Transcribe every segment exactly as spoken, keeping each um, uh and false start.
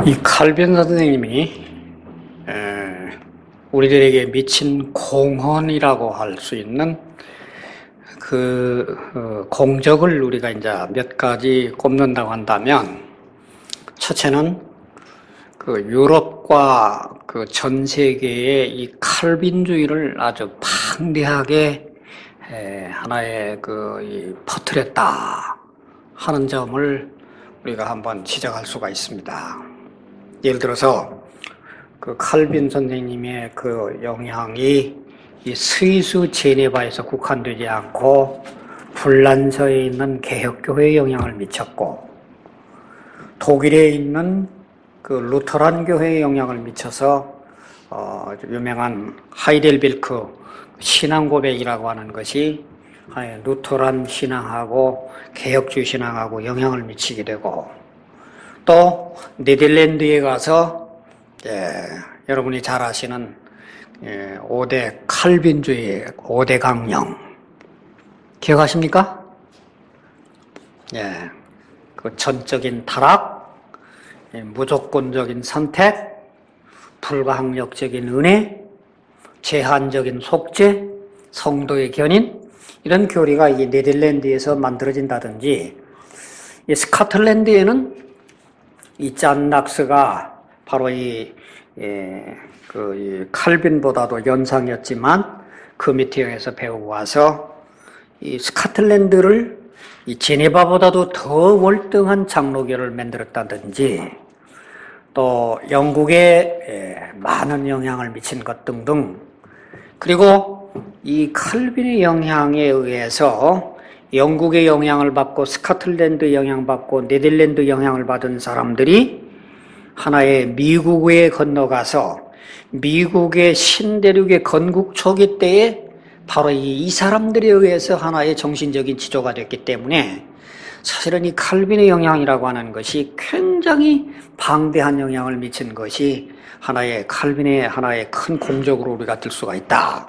이 칼빈 선생님이 우리들에게 미친 공헌이라고 할 수 있는 그 공적을 우리가 이제 몇 가지 꼽는다고 한다면, 첫째는 그 유럽과 그 전 세계의 이 칼빈주의를 아주 방대하게 하나의 그 퍼뜨렸다 하는 점을 우리가 한번 지적할 수가 있습니다. 예를 들어서 그 칼빈 선생님의 그 영향이 이 스위스 제네바에서 국한되지 않고 불란서에 있는 개혁교회에 영향을 미쳤고, 독일에 있는 그 루터란 교회에 영향을 미쳐서 어, 유명한 하이델베르크 신앙고백이라고 하는 것이 루터란 신앙하고 개혁주의 신앙하고 영향을 미치게 되고, 또 네덜란드에 가서 예, 여러분이 잘 아시는 예, 오 대 칼빈주의 오 대 강령 기억하십니까? 예, 그 전적인 타락, 예, 무조건적인 선택, 불가항력적인 은혜, 제한적인 속죄, 성도의 견인, 이런 교리가 이 네덜란드에서 만들어진다든지, 이 스코틀랜드에는 이 잔 낙스가 바로 이, 예, 그, 이 칼빈보다도 연상이었지만 그 밑에서 배우고 와서 이 스코틀랜드를 이 제네바보다도 더 월등한 장로교를 만들었다든지, 또 영국에 예, 많은 영향을 미친 것 등등, 그리고 이 칼빈의 영향에 의해서 영국의 영향을 받고 스코틀랜드 영향받고 네덜란드 영향을 받은 사람들이 하나의 미국에 건너가서 미국의 신대륙의 건국 초기 때에 바로 이, 이 사람들에 의해서 하나의 정신적인 지조가 됐기 때문에, 사실은 이 칼빈의 영향이라고 하는 것이 굉장히 방대한 영향을 미친 것이 하나의 칼빈의 하나의 큰 공적으로 우리가 들 수가 있다.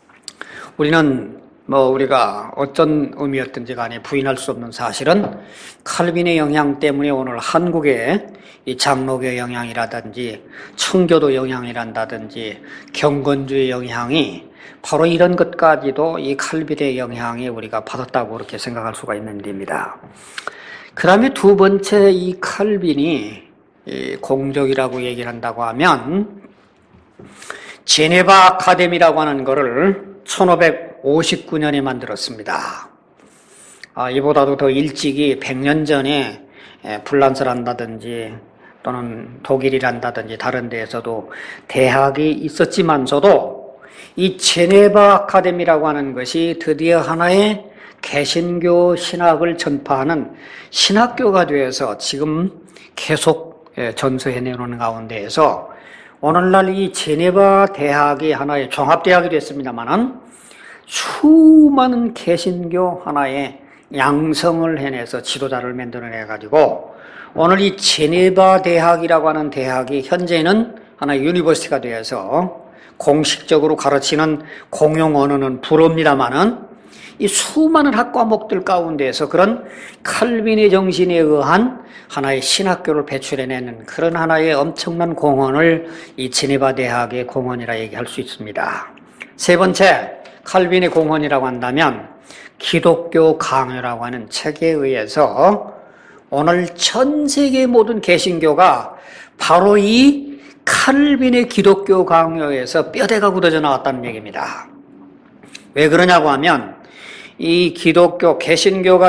우리는 뭐 우리가 어떤 의미였든지 간에 부인할 수 없는 사실은 칼빈의 영향 때문에 오늘 한국에 이 장로교 영향이라든지 청교도 영향이란다든지 경건주의 영향이 바로 이런 것까지도 이 칼빈의 영향에 우리가 받았다고 그렇게 생각할 수가 있는 일입니다. 그 다음에 두 번째, 이 칼빈이 이 공적이라고 얘기를 한다고 하면 제네바 아카데미라고 하는 거를 천오백오십구 년에 만들었습니다. 아, 이보다도 더 일찍이 백 년 전에 불란서란다든지 또는 독일이란다든지 다른 데에서도 대학이 있었지만서도 이 제네바 아카데미라고 하는 것이 드디어 하나의 개신교 신학을 전파하는 신학교가 되어서 지금 계속 전수해 내놓는 가운데에서 오늘날 이 제네바 대학이 하나의 종합대학이 됐습니다만은 수많은 개신교 하나의 양성을 해내서 지도자를 만들어내가지고 오늘 이 제네바 대학이라고 하는 대학이 현재는 하나의 유니버시티가 되어서 공식적으로 가르치는 공용 언어는 불어입니다만은 이 수많은 학과목들 가운데에서 그런 칼빈의 정신에 의한 하나의 신학교를 배출해내는 그런 하나의 엄청난 공헌을 이 제네바 대학의 공헌이라 얘기할 수 있습니다. 세 번째, 칼빈의 공헌이라고 한다면 기독교 강요라고 하는 책에 의해서 오늘 전 세계 모든 개신교가 바로 이 칼빈의 기독교 강요에서 뼈대가 굳어져 나왔다는 얘기입니다. 왜 그러냐고 하면 이 기독교 개신교가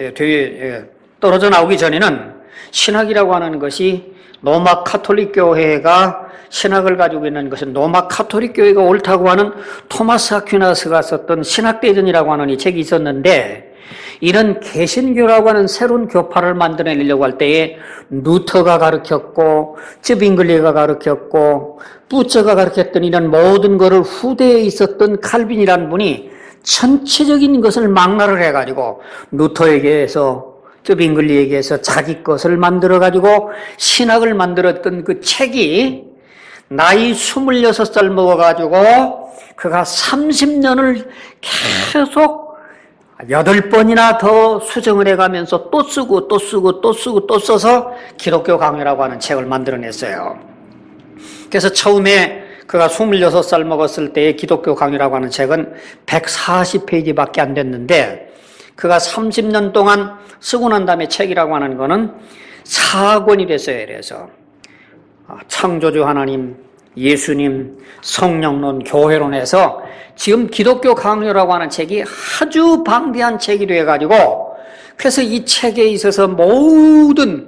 떨어져 나오기 전에는 신학이라고 하는 것이 로마 카톨릭 교회가 신학을 가지고 있는 것은 로마 카톨릭 교회가 옳다고 하는 토마스 아퀴나스가 썼던 신학대전이라고 하는 이 책이 있었는데, 이런 개신교라고 하는 새로운 교파를 만들어내려고 할 때에 루터가 가르쳤고 쯔빙글리가 가르쳤고 부처가 가르쳤던 이런 모든 것을 후대에 있었던 칼빈이라는 분이 전체적인 것을 망라를 해가지고 루터에게서 쯔빙글리에게서 자기 것을 만들어가지고 신학을 만들었던 그 책이 나이 스물여섯 살 먹어가지고 그가 삼십 년을 계속 여덟 번이나 더 수정을 해가면서 또 쓰고 또 쓰고 또 쓰고 또 써서 기독교 강요라고 하는 책을 만들어냈어요. 그래서 처음에 그가 스물여섯 살 먹었을 때의 기독교 강요라고 하는 책은 백사십 페이지밖에 안 됐는데 그가 삼십 년 동안 쓰고 난 다음에 책이라고 하는 거는 사 권이 됐어요. 그래서 창조주 하나님, 예수님, 성령론, 교회론에서 지금 기독교 강요라고 하는 책이 아주 방대한 책이 되어가지고 그래서 이 책에 있어서 모든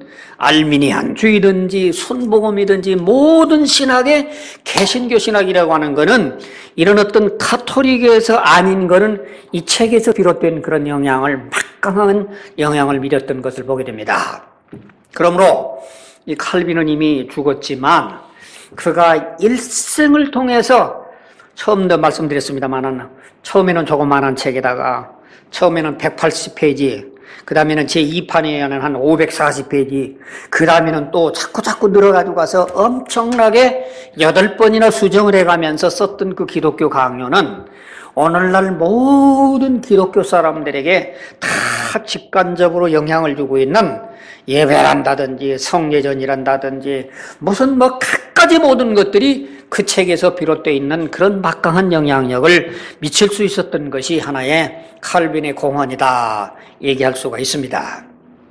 알미니안주의든지 순복음이든지 모든 신학의 개신교 신학이라고 하는 거는 이런 어떤 가톨릭에서 아닌 거는 이 책에서 비롯된 그런 영향을 막강한 영향을 미쳤던 것을 보게 됩니다. 그러므로 이 칼빈은 이미 죽었지만 그가 일생을 통해서 처음도 말씀드렸습니다만 처음에는 조그마한 책에다가 처음에는 백팔십 페이지 그 다음에는 제이 판에는 한 오백사십 페이지 그 다음에는 또 자꾸 자꾸 늘어가지고 가서 엄청나게 여덟 번이나 수정을 해가면서 썼던 그 기독교 강요는 오늘날 모든 기독교 사람들에게 다 직관적으로 영향을 주고 있는 예배란다든지 성례전이란다든지 무슨 뭐 갖가지 모든 것들이 그 책에서 비롯되어 있는 그런 막강한 영향력을 미칠 수 있었던 것이 하나의 칼빈의 공헌이다 얘기할 수가 있습니다.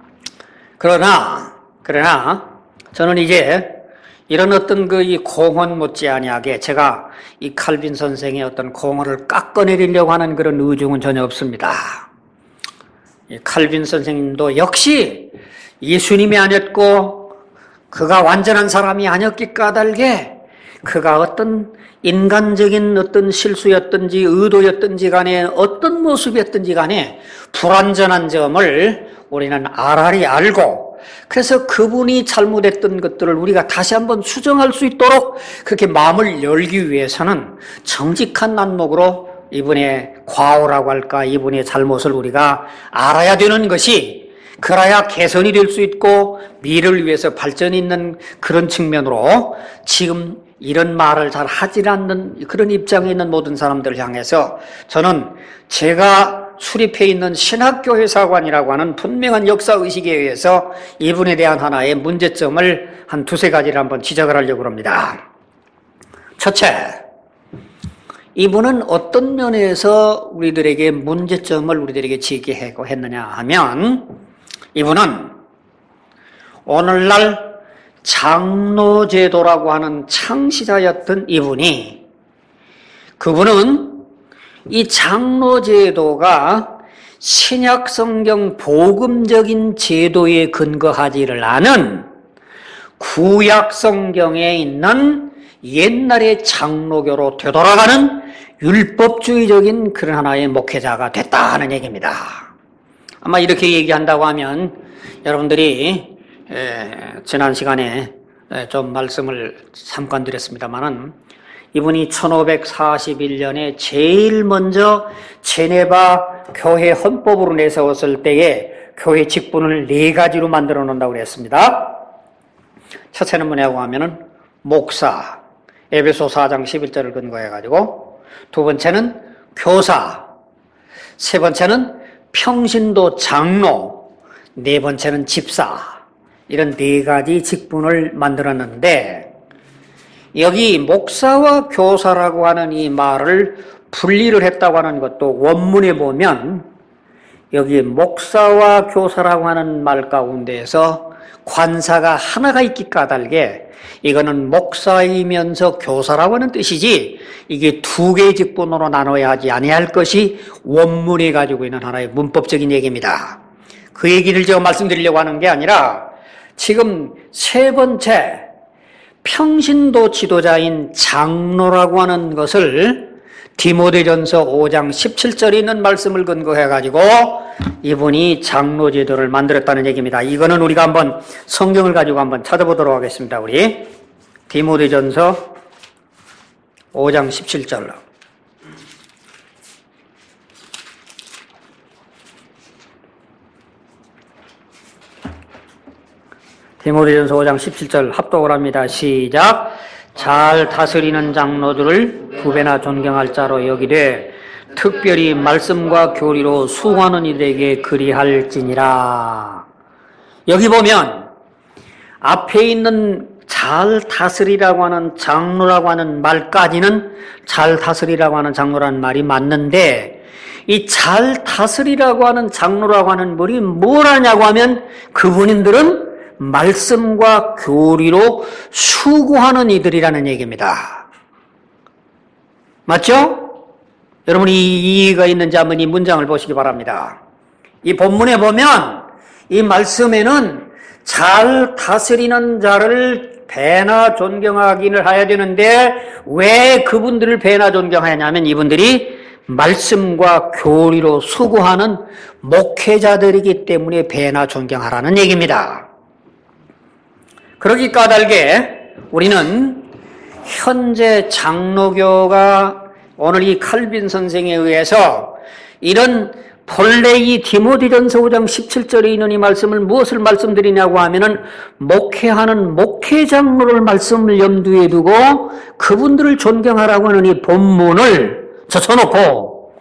그러나 그러나 저는 이제 이런 어떤 그 이 공헌 못지아니하게 제가 이 칼빈 선생의 어떤 공헌을 깎아내리려고 하는 그런 의중은 전혀 없습니다. 이 칼빈 선생님도 역시 예수님이 아니었고 그가 완전한 사람이 아니었기 까닭에 그가 어떤 인간적인 어떤 실수였든지 의도였든지 간에 어떤 모습이었든지 간에 불완전한 점을 우리는 알아리 알고 그래서 그분이 잘못했던 것들을 우리가 다시 한번 수정할 수 있도록 그렇게 마음을 열기 위해서는 정직한 안목으로 이분의 과오라고 할까 이분의 잘못을 우리가 알아야 되는 것이 그래야 개선이 될 수 있고 미래를 위해서 발전이 있는 그런 측면으로 지금 이런 말을 잘 하지 않는 그런 입장에 있는 모든 사람들을 향해서 저는 제가 수립해 있는 신학교회사관이라고 하는 분명한 역사의식에 의해서 이분에 대한 하나의 문제점을 한 두세 가지를 한번 지적을 하려고 합니다. 첫째, 이분은 어떤 면에서 우리들에게 문제점을 우리들에게 제기하고 했느냐 하면 이분은 오늘날 장로제도라고 하는 창시자였던 이분이 그분은 이 장로제도가 신약성경 복음적인 제도에 근거하지를 않은 구약성경에 있는 옛날의 장로교로 되돌아가는 율법주의적인 그런 하나의 목회자가 됐다는 얘기입니다. 아마 이렇게 얘기한다고 하면 여러분들이 에, 지난 시간에 에, 좀 말씀을 잠깐 드렸습니다만은 이분이 천오백사십일 년에 제일 먼저 제네바 교회 헌법으로 내세웠을 때에 교회 직분을 네 가지로 만들어 놓는다고 그랬습니다. 첫째는 뭐냐고 하면은 목사, 에베소 사 장 십일 절을 근거해가지고 두 번째는 교사, 세 번째는 평신도 장로, 네 번째는 집사 이런 네 가지 직분을 만들었는데 여기 목사와 교사라고 하는 이 말을 분리를 했다고 하는 것도 원문에 보면 여기 목사와 교사라고 하는 말 가운데에서 관사가 하나가 있기 까닭에 이거는 목사이면서 교사라고 하는 뜻이지 이게 두 개의 직분으로 나눠야 하지 아니할 것이 원문이 가지고 있는 하나의 문법적인 얘기입니다. 그 얘기를 제가 말씀드리려고 하는 게 아니라 지금 세 번째 평신도 지도자인 장로라고 하는 것을 디모데전서 오 장 십칠 절에 있는 말씀을 근거해가지고 이분이 장로제도를 만들었다는 얘기입니다. 이거는 우리가 한번 성경을 가지고 한번 찾아보도록 하겠습니다. 우리 디모데전서 오 장 십칠 절 디모데전서 오 장 십칠 절 합독을 합니다. 시작. 잘 다스리는 장로들을 두 배나 존경할 자로 여기되 특별히 말씀과 교리로 수고하는 이들에게 그리할지니라. 여기 보면 앞에 있는 잘 다스리라고 하는 장로라고 하는 말까지는 잘 다스리라고 하는 장로라는 말이 맞는데, 이 잘 다스리라고 하는 장로라고 하는 말이 뭐라냐고 하면 그분들은 말씀과 교리로 수고하는 이들이라는 얘기입니다. 맞죠? 여러분이 이해가 있는지 한번 이 문장을 보시기 바랍니다. 이 본문에 보면 이 말씀에는 잘 다스리는 자를 배나 존경하기를 해야 되는데 왜 그분들을 배나 존경하냐면 이분들이 말씀과 교리로 수고하는 목회자들이기 때문에 배나 존경하라는 얘기입니다. 그러기 까닭에 우리는 현재 장로교가 오늘 이 칼빈 선생에 의해서 이런 본래 이 디모데전서 오 장 십칠 절에 있는 이 말씀을 무엇을 말씀드리냐고 하면은 목회하는 목회장로를 말씀을 염두에 두고 그분들을 존경하라고 하는 이 본문을 젖혀놓고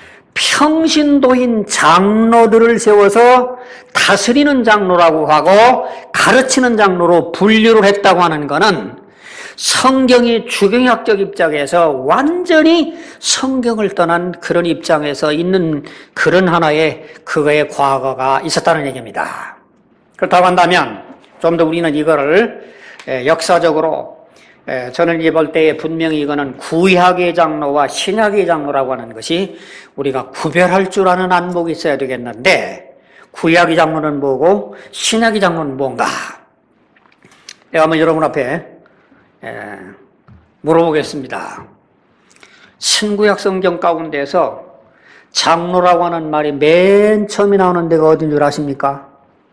평신도인 장로들을 세워서 다스리는 장로라고 하고 가르치는 장로로 분류를 했다고 하는 것은 성경의 주경학적 입장에서 완전히 성경을 떠난 그런 입장에서 있는 그런 하나의 그거의 과거가 있었다는 얘기입니다. 그렇다고 한다면 좀 더 우리는 이거를 역사적으로 저는 이제 볼 때에 분명히 이거는 구약의 장로와 신약의 장로라고 하는 것이 우리가 구별할 줄 아는 안목이 있어야 되겠는데 구약의 장로는 뭐고 신약의 장로는 뭔가? 내가 한번 여러분 앞에 예, 물어보겠습니다. 신구약 성경 가운데서 장로라고 하는 말이 맨 처음에 나오는 데가 어딘 줄 아십니까?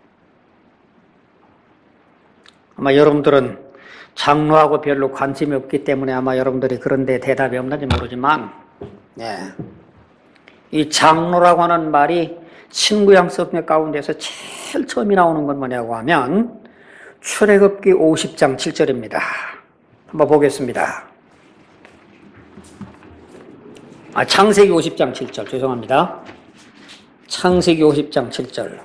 아마 여러분들은 장로하고 별로 관심이 없기 때문에 아마 여러분들이 그런 데 대답이 없는지 모르지만 예, 이 장로라고 하는 말이 신구약 성경 가운데서 제일 처음에 나오는 건 뭐냐고 하면 출애굽기 오십 장 칠 절입니다. 한번 보겠습니다. 아, 창세기 오십 장 칠 절, 죄송합니다. 창세기 오십 장 칠 절.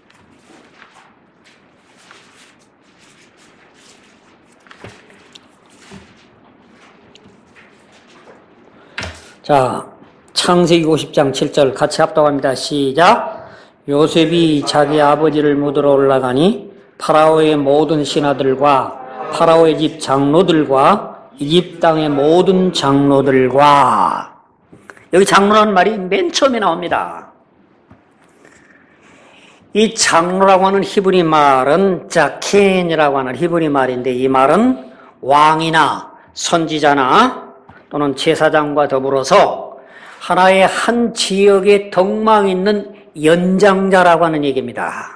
자, 창세기 오십 장 칠 절 같이 합독합니다. 시작. 요셉이 자기 아버지를 묻으러 올라가니 파라오의 모든 신하들과 파라오의 집 장로들과 이집 땅의 모든 장로들과 여기 장로라는 말이 맨 처음에 나옵니다. 이 장로라고 하는 히브리 말은 자켄이라고 하는 히브리 말인데 이 말은 왕이나 선지자나 또는 제사장과 더불어서 하나의 한 지역에 덕망 있는 연장자라고 하는 얘기입니다.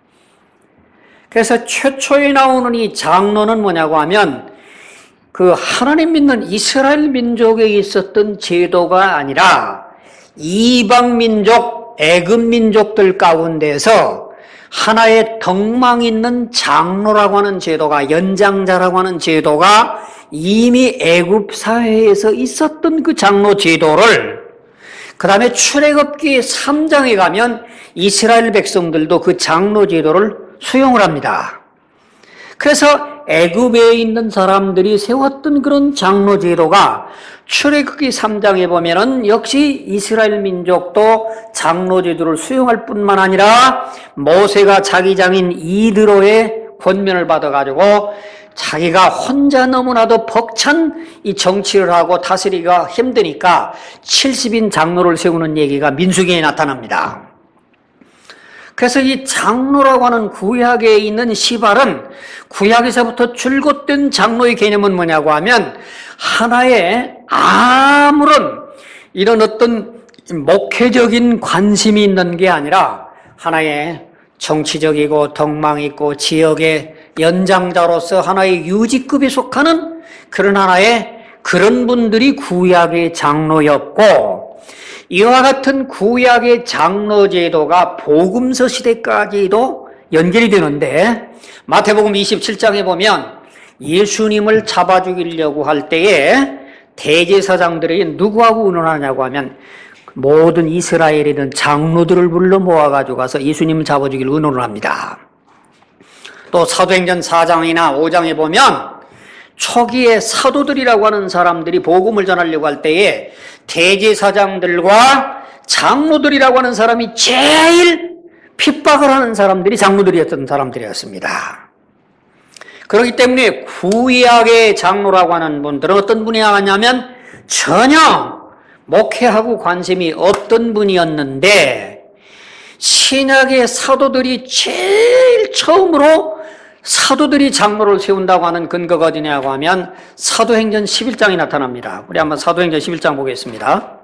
그래서 최초에 나오는 이 장로는 뭐냐고 하면 그 하나님 믿는 이스라엘 민족에 있었던 제도가 아니라 이방 민족, 애굽 민족들 가운데서 하나의 덕망 있는 장로라고 하는 제도가, 연장자라고 하는 제도가 이미 애굽 사회에서 있었던 그 장로 제도를 그 다음에 출애굽기 삼 장에 가면 이스라엘 백성들도 그 장로 제도를 수용을 합니다. 그래서 애굽에 있는 사람들이 세웠던 그런 장로 제도가 출애굽기 삼 장에 보면은 역시 이스라엘 민족도 장로 제도를 수용할 뿐만 아니라 모세가 자기 장인 이드로의 권면을 받아가지고 자기가 혼자 너무나도 벅찬 이 정치를 하고 다스리기가 힘드니까 칠십인 장로를 세우는 얘기가 민수기에 나타납니다. 그래서 이 장로라고 하는 구약에 있는 시발은 구약에서부터 줄곧된 장로의 개념은 뭐냐고 하면 하나의 아무런 이런 어떤 목회적인 관심이 있는 게 아니라 하나의 정치적이고 덕망 있고 지역의 연장자로서 하나의 유지급에 속하는 그런 하나의 그런 분들이 구약의 장로였고 이와 같은 구약의 장로 제도가 복음서 시대까지도 연결이 되는데 마태복음 이십칠 장에 보면 예수님을 잡아 죽이려고 할 때에 대제사장들이 누구하고 의논하냐고 하면 모든 이스라엘이든 장로들을 불러 모아가지고 가서 예수님을 잡아주기를 의논을 합니다. 또 사도행전 사 장이나 오 장에 보면 초기에 사도들이라고 하는 사람들이 복음을 전하려고 할 때에 대제사장들과 장로들이라고 하는 사람이 제일 핍박을 하는 사람들이 장로들이었던 사람들이었습니다. 그렇기 때문에 구약의 장로라고 하는 분들은 어떤 분이 나왔냐면 전혀 목회하고 관심이 없던 분이었는데 신약의 사도들이 제일 처음으로 사도들이 장로를 세운다고 하는 근거가 어디냐고 하면 사도행전 십일 장이 나타납니다. 우리 한번 사도행전 십일 장 보겠습니다.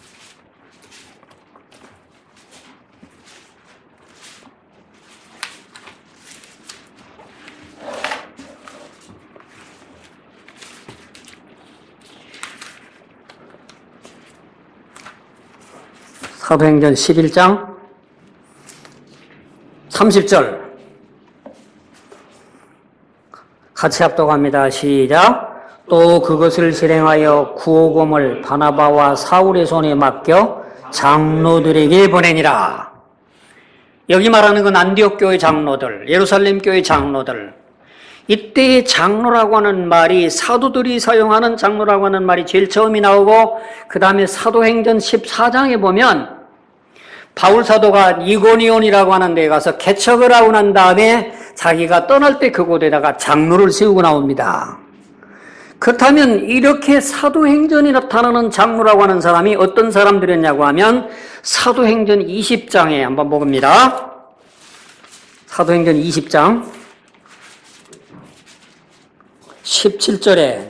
사도행전 십일 장 삼십 절 같이 합독합니다. 시작. 또 그것을 실행하여 구호금을 바나바와 사울의 손에 맡겨 장로들에게 보내니라. 여기 말하는 건 안디옥 교회 장로들, 예루살렘 교회 장로들. 이때의 장로라고 하는 말이 사도들이 사용하는 장로라고 하는 말이 제일 처음이 나오고 그 다음에 사도행전 십사 장에 보면 바울 사도가 이고니온이라고 하는 데에 가서 개척을 하고 난 다음에 자기가 떠날 때 그곳에다가 장로를 세우고 나옵니다. 그렇다면 이렇게 사도행전이 나타나는 장로라고 하는 사람이 어떤 사람들이었냐고 하면 사도행전 이십 장에 한번 봅니다. 사도행전 이십 장 십칠 절에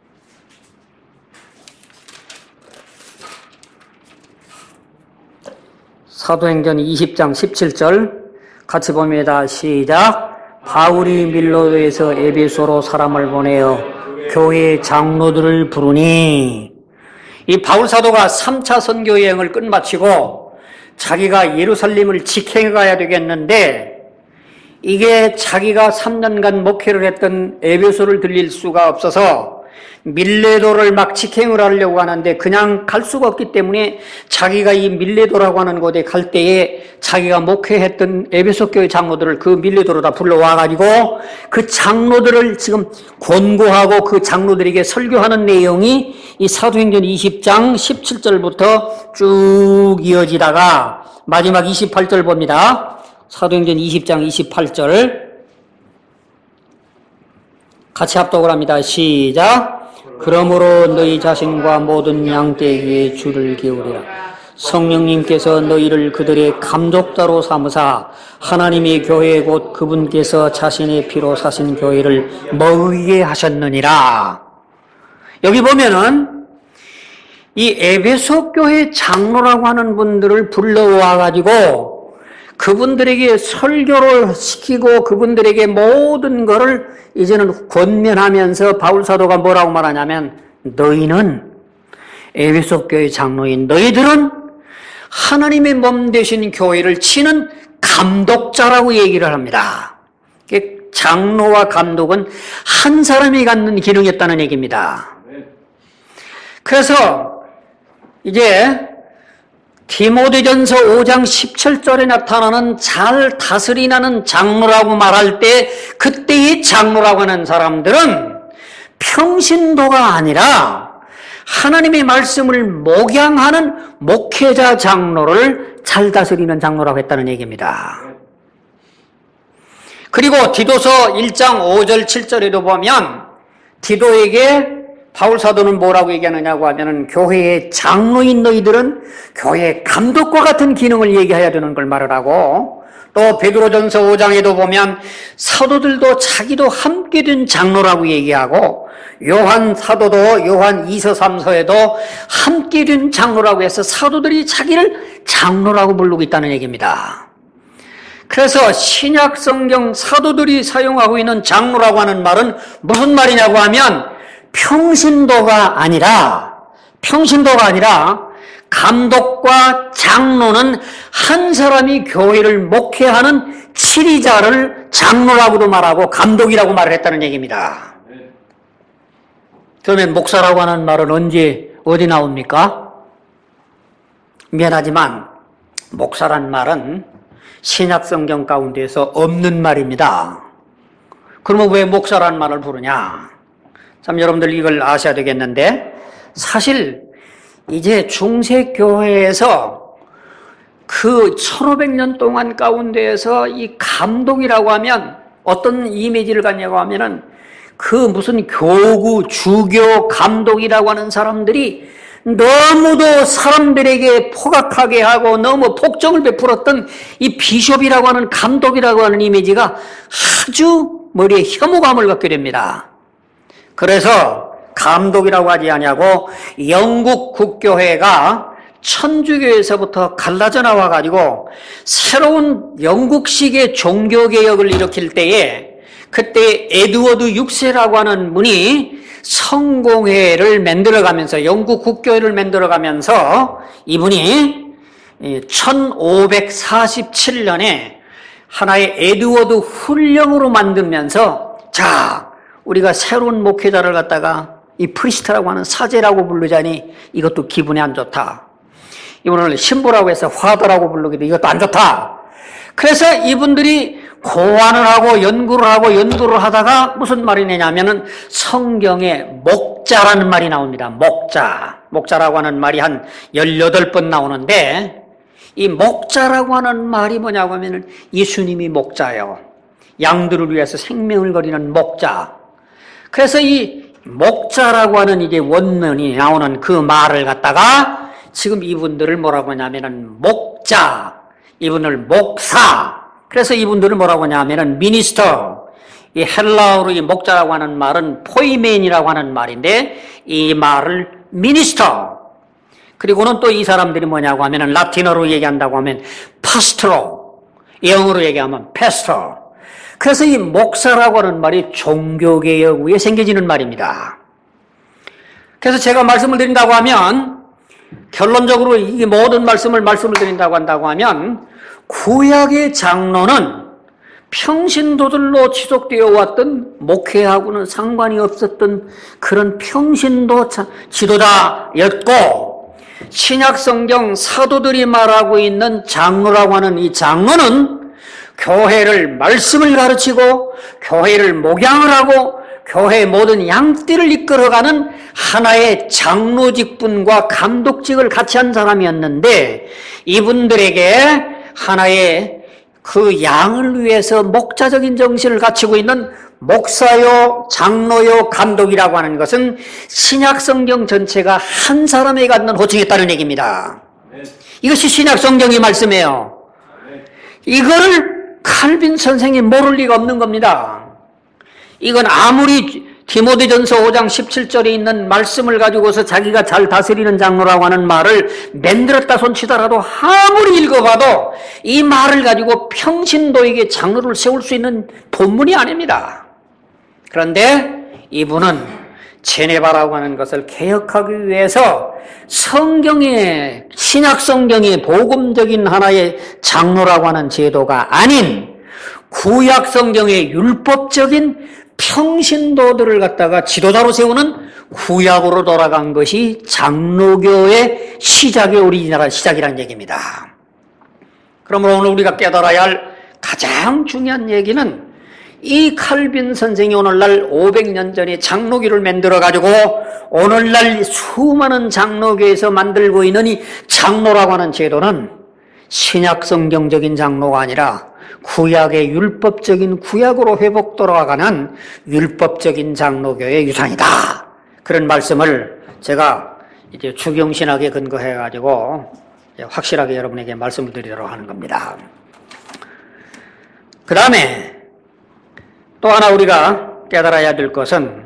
사도행전 이십 장 십칠 절 같이 봅니다. 시작. 바울이 밀로에서 에베소로 사람을 보내어 교회 장로들을 부르니. 이 바울 사도가 삼 차 선교 여행을 끝마치고 자기가 예루살렘을 직행해 가야 되겠는데 이게 자기가 삼 년간 목회를 했던 에베소를 들릴 수가 없어서 밀레도를 막 직행을 하려고 하는데 그냥 갈 수가 없기 때문에 자기가 이 밀레도라고 하는 곳에 갈 때에 자기가 목회했던 에베소 교회 장로들을 그 밀레도로 다 불러와가지고 그 장로들을 지금 권고하고 그 장로들에게 설교하는 내용이 이 사도행전 이십 장 십칠 절부터 쭉 이어지다가 마지막 이십팔 절 봅니다. 사도행전 이십 장 이십팔 절 같이 합독을 합니다. 시작. 그러므로 너희 자신과 모든 양떼에게 주를 기울이라. 성령님께서 너희를 그들의 감독자로 삼으사 하나님의 교회 곧 그분께서 자신의 피로 사신 교회를 먹이게 하셨느니라. 여기 보면은 이 에베소 교회 장로라고 하는 분들을 불러와 가지고 그분들에게 설교를 시키고 그분들에게 모든 것을 이제는 권면하면서 바울 사도가 뭐라고 말하냐면 너희는 에베소 교회 장로인 너희들은 하나님의 몸 되신 교회를 치는 감독자라고 얘기를 합니다. 장로와 감독은 한 사람이 갖는 기능이었다는 얘기입니다. 그래서 이제 디모데전서 오 장 십칠 절에 나타나는 잘 다스리는 장로라고 말할 때 그때의 장로라고 하는 사람들은 평신도가 아니라 하나님의 말씀을 목양하는 목회자 장로를 잘 다스리는 장로라고 했다는 얘기입니다. 그리고 디도서 일 장 오 절 칠 절에도 보면 디도에게 바울 사도는 뭐라고 얘기하느냐고 하면은 교회의 장로인 너희들은 교회의 감독과 같은 기능을 얘기해야 되는 걸 말을 하고 또 베드로전서 오 장에도 보면 사도들도 자기도 함께 된 장로라고 얘기하고 요한 사도도 요한 이 서 삼 서에도 함께 된 장로라고 해서 사도들이 자기를 장로라고 부르고 있다는 얘기입니다. 그래서 신약 성경 사도들이 사용하고 있는 장로라고 하는 말은 무슨 말이냐고 하면 평신도가 아니라 평신도가 아니라 감독과 장로는 한 사람이 교회를 목회하는 치리자를 장로라고도 말하고 감독이라고 말을 했다는 얘기입니다. 그러면 목사라고 하는 말은 언제 어디 나옵니까? 미안하지만 목사란 말은 신약 성경 가운데에서 없는 말입니다. 그러면 왜 목사란 말을 부르냐? 참 여러분들 이걸 아셔야 되겠는데, 사실 이제 중세교회에서 그 천오백 년 동안 가운데에서 이 감독이라고 하면 어떤 이미지를 갖냐고 하면은 그 무슨 교구, 주교, 감독이라고 하는 사람들이 너무도 사람들에게 포각하게 하고 너무 폭정을 베풀었던 이 비숍이라고 하는 감독이라고 하는 이미지가 아주 머리에 혐오감을 갖게 됩니다. 그래서 감독이라고 하지 않냐고 영국 국교회가 천주교에서부터 갈라져 나와가지고 새로운 영국식의 종교개혁을 일으킬 때에 그때 에드워드 육 세라고 하는 분이 성공회를 만들어가면서 영국 국교회를 만들어가면서 이분이 천오백사십칠 년에 하나의 에드워드 훈령으로 만들면서 자 우리가 새로운 목회자를 갖다가 이 프리스트라고 하는 사제라고 부르자니 이것도 기분이 안 좋다. 이분을 신부라고 해서 화더라고 부르기도 이것도 안 좋다. 그래서 이분들이 고안을 하고 연구를 하고 연구를 하다가 무슨 말이 내냐면은 성경에 목자라는 말이 나옵니다. 목자. 목자라고 하는 말이 한 열여덟 번 나오는데 이 목자라고 하는 말이 뭐냐고 하면은 예수님이 목자예요. 양들을 위해서 생명을 거리는 목자. 그래서 이 목자라고 하는 이제 원문이 나오는 그 말을 갖다가 지금 이분들을 뭐라고 하냐면은 목자, 이분을 목사. 그래서 이분들을 뭐라고 하냐면은 미니스터. 이 헬라어로 이 목자라고 하는 말은 포이멘이라고 하는 말인데 이 말을 미니스터. 그리고는 또 이 사람들이 뭐냐고 하면은 라틴어로 얘기한다고 하면 파스트로. 영어로 얘기하면 패스터. 그래서 이 목사라고 하는 말이 종교개혁 후에 생겨지는 말입니다. 그래서 제가 말씀을 드린다고 하면 결론적으로 이 모든 말씀을 말씀을 드린다고 한다고 하면 구약의 장로는 평신도들로 지속되어 왔던 목회하고는 상관이 없었던 그런 평신도 지도자였고 신약 성경 사도들이 말하고 있는 장로라고 하는 이 장로는 교회를 말씀을 가르치고 교회를 목양을 하고 교회의 모든 양떼를 이끌어가는 하나의 장로직분과 감독직을 같이 한 사람이었는데 이분들에게 하나의 그 양을 위해서 목자적인 정신을 갖추고 있는 목사요, 장로요, 감독이라고 하는 것은 신약 성경 전체가 한 사람에 갖는 호칭이었다는 얘기입니다. 이것이 신약 성경의 말씀이에요. 이거를 칼빈 선생이 모를 리가 없는 겁니다. 이건 아무리 디모데전서 오 장 십칠 절에 있는 말씀을 가지고서 자기가 잘 다스리는 장로라고 하는 말을 만들었다 손치더라도 아무리 읽어봐도 이 말을 가지고 평신도에게 장로를 세울 수 있는 본문이 아닙니다. 그런데 이분은 제네바라고 하는 것을 개혁하기 위해서 성경의 신약 성경의 복음적인 하나의 장로라고 하는 제도가 아닌 구약 성경의 율법적인 평신도들을 갖다가 지도자로 세우는 구약으로 돌아간 것이 장로교의 시작의 오리지널한 시작이라는 얘기입니다. 그러므로 오늘 우리가 깨달아야 할 가장 중요한 얘기는 이 칼빈 선생이 오늘날 오백 년 전에 장로교를 만들어가지고 오늘날 수많은 장로교에서 만들고 있는 이 장로라고 하는 제도는 신약 성경적인 장로가 아니라 구약의 율법적인 구약으로 회복 돌아가는 율법적인 장로교의 유산이다. 그런 말씀을 제가 이제 주경신학에 근거해가지고 확실하게 여러분에게 말씀을 드리도록 하는 겁니다. 그 다음에 또 하나 우리가 깨달아야 될 것은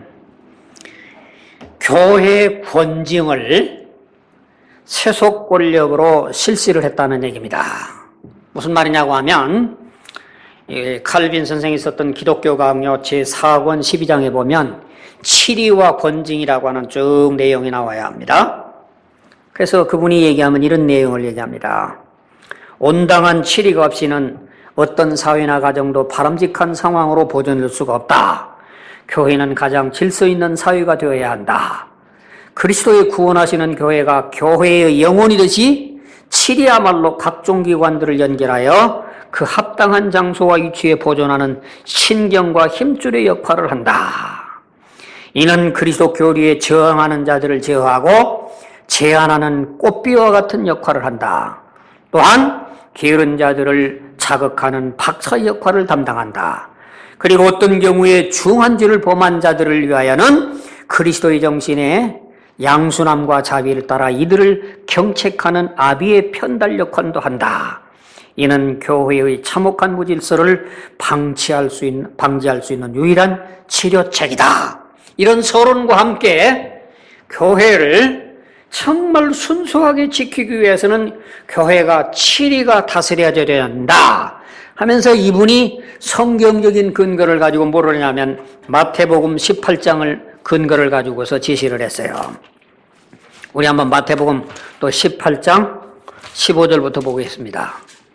교회 권징을 세속 권력으로 실시를 했다는 얘기입니다. 무슨 말이냐고 하면 칼빈 선생이 썼던 기독교 강요 제사 권 십이 장에 보면 치리와 권징이라고 하는 쭉 내용이 나와야 합니다. 그래서 그분이 얘기하면 이런 내용을 얘기합니다. 온당한 치리가 없이는 어떤 사회나 가정도 바람직한 상황으로 보존될 수가 없다. 교회는 가장 질서 있는 사회가 되어야 한다. 그리스도의 구원하시는 교회가 교회의 영혼이듯이 칠이야말로 각종 기관들을 연결하여 그 합당한 장소와 위치에 보존하는 신경과 힘줄의 역할을 한다. 이는 그리스도 교리에 저항하는 자들을 제어하고 제한하는 꽃비와 같은 역할을 한다. 또한 게으른 자들을 자극하는 박사 역할을 담당한다. 그리고 어떤 경우에 중한 죄를 범한 자들을 위하여는 그리스도의 정신에 양순함과 자비를 따라 이들을 경책하는 아비의 편달 역할도 한다. 이는 교회의 참혹한 무질서를 방치할 수 있는, 방지할 수 있는 유일한 치료책이다. 이런 서론과 함께 교회를 정말 순수하게 지키기 위해서는 교회가 칠이가 다스려야 된다 하면서 이분이 성경적인 근거를 가지고 뭐를 하냐면 마태복음 십팔 장을 근거를 가지고서 지시를 했어요. 우리 한번 마태복음 또 십팔 장 십오 절부터 보겠습니다.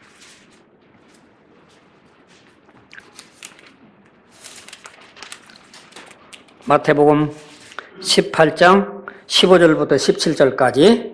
마태복음 십팔 장 십오 절부터 십칠 절까지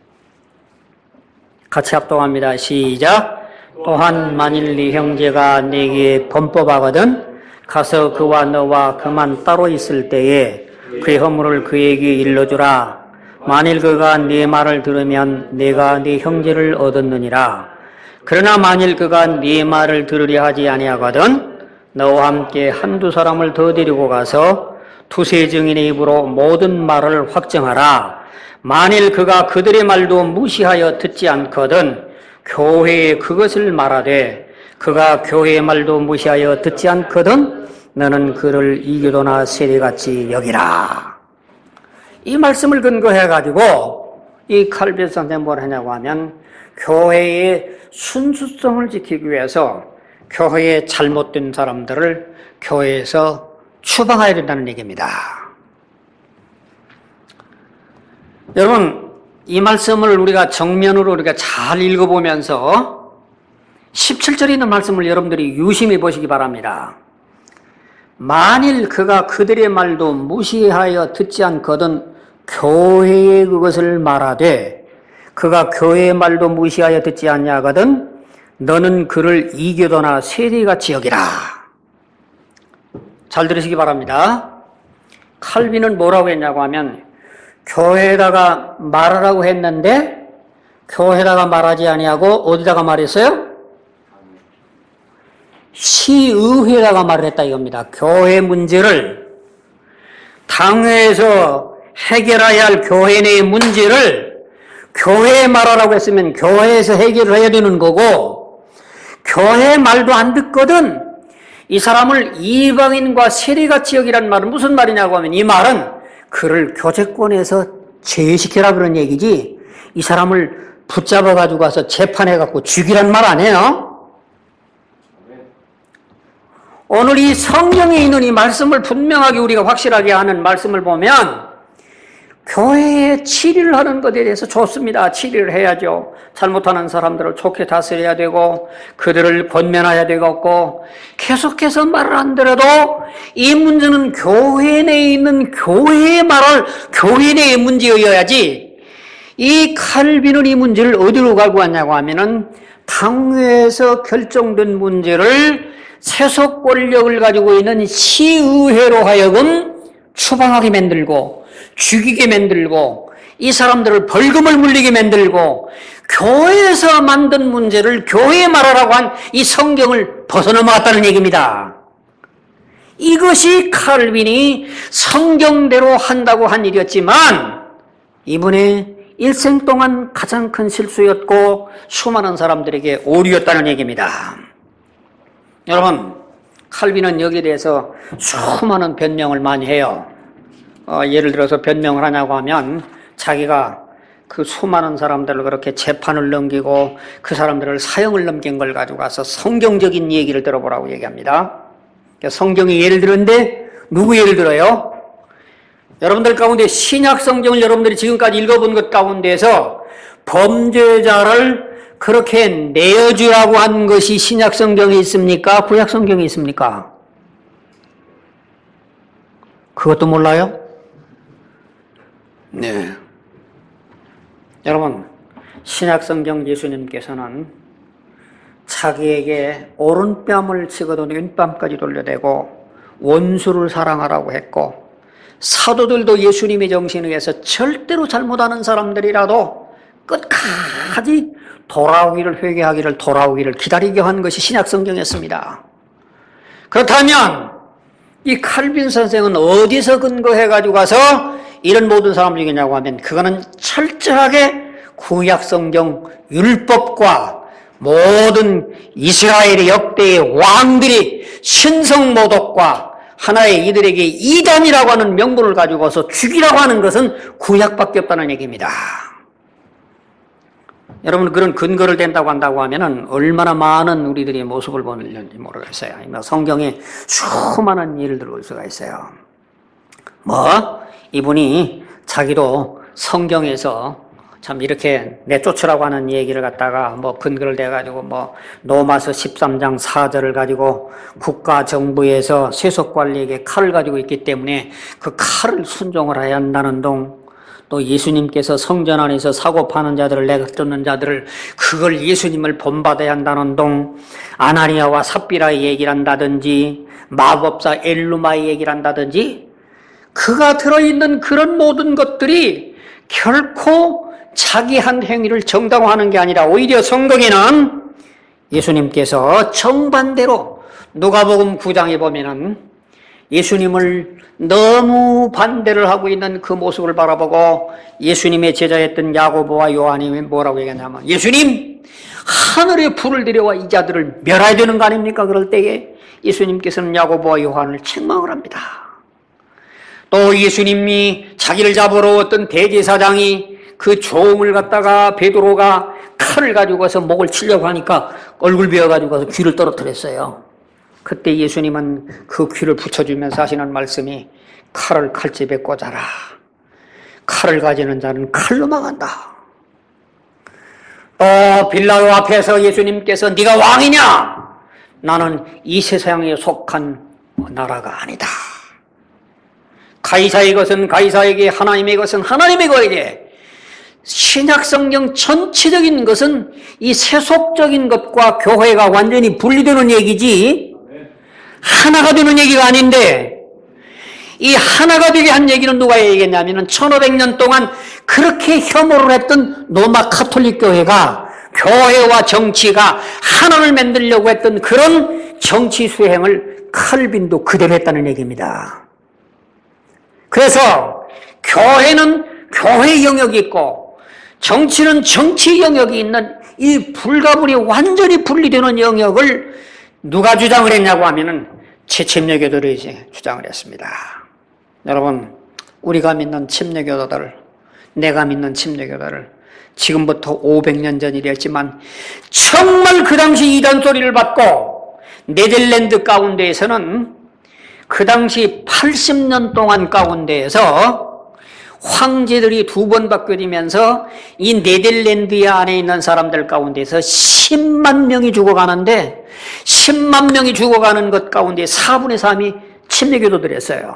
같이 합동합니다. 시작. 또한 만일 네 형제가 네게 범법하거든 가서 그와 너와 그만 따로 있을 때에 그의 허물을 그에게 일러주라. 만일 그가 네 말을 들으면 내가 네 형제를 얻었느니라. 그러나 만일 그가 네 말을 들으려 하지 아니하거든 너와 함께 한두 사람을 더 데리고 가서 두세 증인의 입으로 모든 말을 확정하라. 만일 그가 그들의 말도 무시하여 듣지 않거든 교회에 그것을 말하되 그가 교회의 말도 무시하여 듣지 않거든 너는 그를 이교도나 세리같이 여기라. 이 말씀을 근거해가지고 이 칼빈 선생님이 뭘 하냐고 하면 교회의 순수성을 지키기 위해서 교회에 잘못된 사람들을 교회에서 추방해야 된다는 얘기입니다. 여러분, 이 말씀을 우리가 정면으로 우리가 잘 읽어보면서 십칠 절에 있는 말씀을 여러분들이 유심히 보시기 바랍니다. 만일 그가 그들의 말도 무시하여 듣지 않거든 교회에 그것을 말하되 그가 교회의 말도 무시하여 듣지 않냐거든 너는 그를 이교도나 세리같이 여기라. 잘 들으시기 바랍니다. 칼빈은 뭐라고 했냐고 하면 교회에다가 말하라고 했는데 교회에다가 말하지 아니하고 어디다가 말했어요? 시의회에다가 말을 했다 이겁니다. 교회 문제를 당회에서 해결해야 할 교회 내의 문제를 교회에 말하라고 했으면 교회에서 해결을 해야 되는 거고 교회 말도 안 듣거든 이 사람을 이방인과 세리같이 여기란 말은 무슨 말이냐고 하면 이 말은 그를 교제권에서 제외시키라 그런 얘기지 이 사람을 붙잡아 가지고 가서 재판해 갖고 죽이란 말 아니에요? 오늘 이 성경에 있는 이 말씀을 분명하게 우리가 확실하게 하는 말씀을 보면 교회에 치리를 하는 것에 대해서 좋습니다. 치리를 해야죠. 잘못하는 사람들을 좋게 다스려야 되고 그들을 권면해야 되겠고 계속해서 말을 안 들어도 이 문제는 교회 내에 있는 교회의 말을 교회 내의 문제여야지 이 칼빈은 이 문제를 어디로 가고 왔냐고 하면은 당회에서 결정된 문제를 세속 권력을 가지고 있는 시의회로 하여금 추방하게 만들고 죽이게 만들고 이 사람들을 벌금을 물리게 만들고 교회에서 만든 문제를 교회에 말하라고 한 이 성경을 벗어넘어갔다는 얘기입니다. 이것이 칼빈이 성경대로 한다고 한 일이었지만 이분의 일생 동안 가장 큰 실수였고 수많은 사람들에게 오류였다는 얘기입니다. 여러분, 칼빈은 여기에 대해서 수많은 변명을 많이 해요. 어, 예를 들어서 변명을 하냐고 하면 자기가 그 수많은 사람들을 그렇게 재판을 넘기고 그 사람들을 사형을 넘긴 걸 가지고 가서 성경적인 얘기를 들어보라고 얘기합니다. 성경이 예를 들었는데 누구 예를 들어요? 여러분들 가운데 신약 성경을 여러분들이 지금까지 읽어본 것 가운데서 범죄자를 그렇게 내어주라고 한 것이 신약 성경에 있습니까? 구약 성경에 있습니까? 그것도 몰라요? 네. 여러분, 신약성경 예수님께서는 자기에게 오른뺨을 치거든 왼뺨까지 돌려대고 원수를 사랑하라고 했고, 사도들도 예수님의 정신에 의해서 절대로 잘못하는 사람들이라도 끝까지 돌아오기를, 회개하기를, 돌아오기를 기다리게 한 것이 신약성경이었습니다. 그렇다면 이 칼빈 선생은 어디서 근거해가지고 가서 이런 모든 사람을 이기냐고 하면, 그거는 철저하게 구약성경 율법과 모든 이스라엘의 역대의 왕들이 신성모독과 하나의 이들에게 이단이라고 하는 명분을 가지고 와서 죽이라고 하는 것은 구약밖에 없다는 얘기입니다. 여러분, 그런 근거를 댄다고 한다고 하면은 얼마나 많은 우리들의 모습을 보는지 모르겠어요. 성경에 수많은 예를 들어올 수가 있어요. 뭐, 이분이 자기도 성경에서 참 이렇게 내쫓으라고 하는 얘기를 갖다가 뭐 근거를 대가지고 뭐 로마서 십삼 장 사 절을 가지고 국가 정부에서 세속 관리에게 칼을 가지고 있기 때문에 그 칼을 순종을 해야 한다는 동, 또 예수님께서 성전 안에서 사고 파는 자들을 내쫓는 자들을 그걸 예수님을 본받아야 한다는 동, 아나니아와 삽비라의 얘기를 한다든지 마법사 엘루마의 얘기를 한다든지, 그가 들어있는 그런 모든 것들이 결코 자기 한 행위를 정당화하는 게 아니라 오히려 성경에는 예수님께서 정반대로 누가복음 구 장에 보면은 예수님을 너무 반대를 하고 있는 그 모습을 바라보고 예수님의 제자였던 야고보와 요한이 뭐라고 얘기하냐면, 예수님, 하늘에 불을 들여와 이 자들을 멸해야 되는 거 아닙니까? 그럴 때에 예수님께서는 야고보와 요한을 책망을 합니다. 또 예수님이 자기를 잡으러 어떤 대제사장이 그 종을 갖다가 베드로가 칼을 가지고 가서 목을 치려고 하니까 얼굴 베어가지고 가서 귀를 떨어뜨렸어요. 그때 예수님은 그 귀를 붙여주면서 하시는 말씀이, 칼을 칼집에 꽂아라. 칼을 가지는 자는 칼로 망한다. 또 빌라도 앞에서 예수님께서 네가 왕이냐? 나는 이 세상에 속한 나라가 아니다. 가이사의 것은 가이사에게, 하나님의 것은 하나님의 것에게. 신약성경 전체적인 것은 이 세속적인 것과 교회가 완전히 분리되는 얘기지 하나가 되는 얘기가 아닌데, 이 하나가 되게 한 얘기는 누가 얘기했냐면 천오백 년 동안 그렇게 혐오를 했던 로마 카톨릭 교회가 교회와 정치가 하나를 만들려고 했던 그런 정치 수행을 칼빈도 그대로 했다는 얘기입니다. 그래서 교회는 교회 영역이 있고 정치는 정치 영역이 있는 이 불가분이 완전히 분리되는 영역을 누가 주장을 했냐고 하면은 채침례교도들이 이제 주장을 했습니다. 여러분, 우리가 믿는 침례교도들, 내가 믿는 침례교도를 지금부터 오백 년 전 일이었지만 정말 그 당시 이단 소리를 받고 네덜란드 가운데에서는 그 당시 팔십 년 동안 가운데에서 황제들이 두 번 바뀌면서 이 네덜란드 안에 있는 사람들 가운데서 십만 명이 죽어가는데 십만 명이 죽어가는 것 가운데 사분의 삼이 침례교도들이었어요.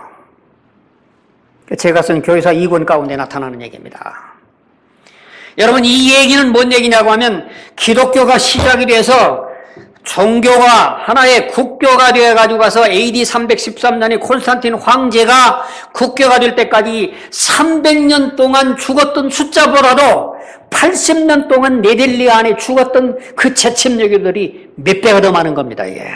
제가 쓴 교회사 이 권 가운데 나타나는 얘기입니다. 여러분, 이 얘기는 뭔 얘기냐고 하면 기독교가 시작이 돼서 종교가 하나의 국교가 되어가지고 가서 에이디 삼백십삼 년에 콘스탄틴 황제가 국교가 될 때까지 삼백 년 동안 죽었던 숫자보다도 팔십 년 동안 네덜란드 안에 죽었던 그 채침례교들이 몇 배가 더 많은 겁니다. 이게.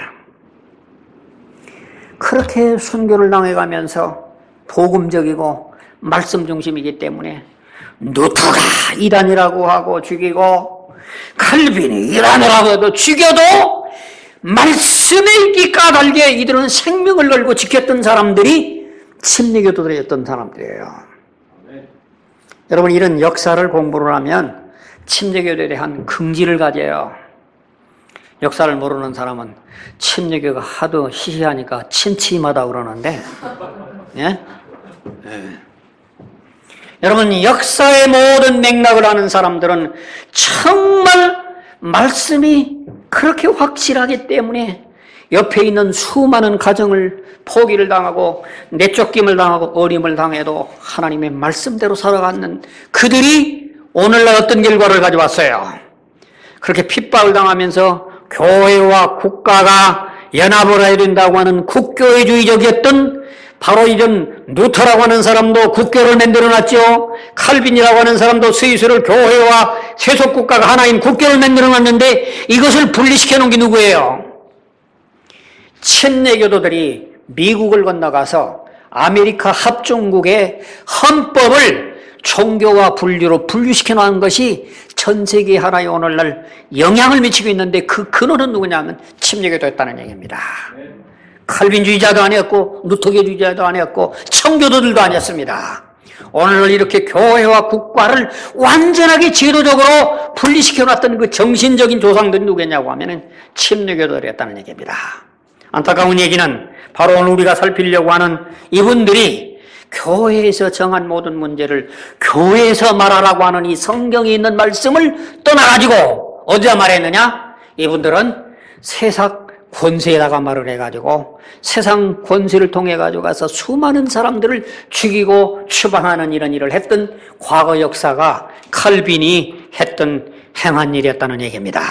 그렇게 순교를 당해가면서 복음적이고 말씀 중심이기 때문에 누트가 이단이라고 하고 죽이고 칼빈이 이단이라고 해도 죽여도 말씀에 있기 까닭에 이들은 생명을 걸고 지켰던 사람들이 침례교도들이었던 사람들이에요. 네. 여러분, 이런 역사를 공부를 하면 침례교도에 대한 긍지를 가져요. 역사를 모르는 사람은 침례교가 하도 희희하니까 침침하다 그러는데 예? 네. 여러분, 역사의 모든 맥락을 아는 사람들은 정말 말씀이 그렇게 확실하기 때문에 옆에 있는 수많은 가정을 포기를 당하고 내쫓김을 당하고 어림을 당해도 하나님의 말씀대로 살아가는 그들이 오늘날 어떤 결과를 가져왔어요? 그렇게 핍박을 당하면서 교회와 국가가 연합을 해야 된다고 하는 국교회주의적이었던 바로 이런 루터라고 하는 사람도 국교를 만들어놨죠. 칼빈이라고 하는 사람도 스위스를 교회와 세속국가가 하나인 국교를 만들어놨는데 이것을 분리시켜 놓은 게 누구예요? 챈내교도들이 미국을 건너가서 아메리카 합중국의 헌법을 종교와 분류로 분류시켜 놓은 것이 전 세계 하나의 오늘날 영향을 미치고 있는데 그 근원은 누구냐면 침례교도였다는 얘기입니다. 칼빈주의자도 아니었고 루터교주의자도 아니었고 청교도들도 아니었습니다. 오늘날 이렇게 교회와 국가를 완전하게 제도적으로 분리시켜 놨던 그 정신적인 조상들이 누구냐고 하면은 침례교도들이었다는 얘기입니다. 안타까운 얘기는 바로 오늘 우리가 살피려고 하는 이분들이 교회에서 정한 모든 문제를 교회에서 말하라고 하는 이 성경에 있는 말씀을 떠나가지고 어디다 말했느냐? 이분들은 세상 권세에다가 말을 해가지고 세상 권세를 통해 가지고 가서 수많은 사람들을 죽이고 추방하는 이런 일을 했던 과거 역사가 칼빈이 했던 행한 일이었다는 얘기입니다.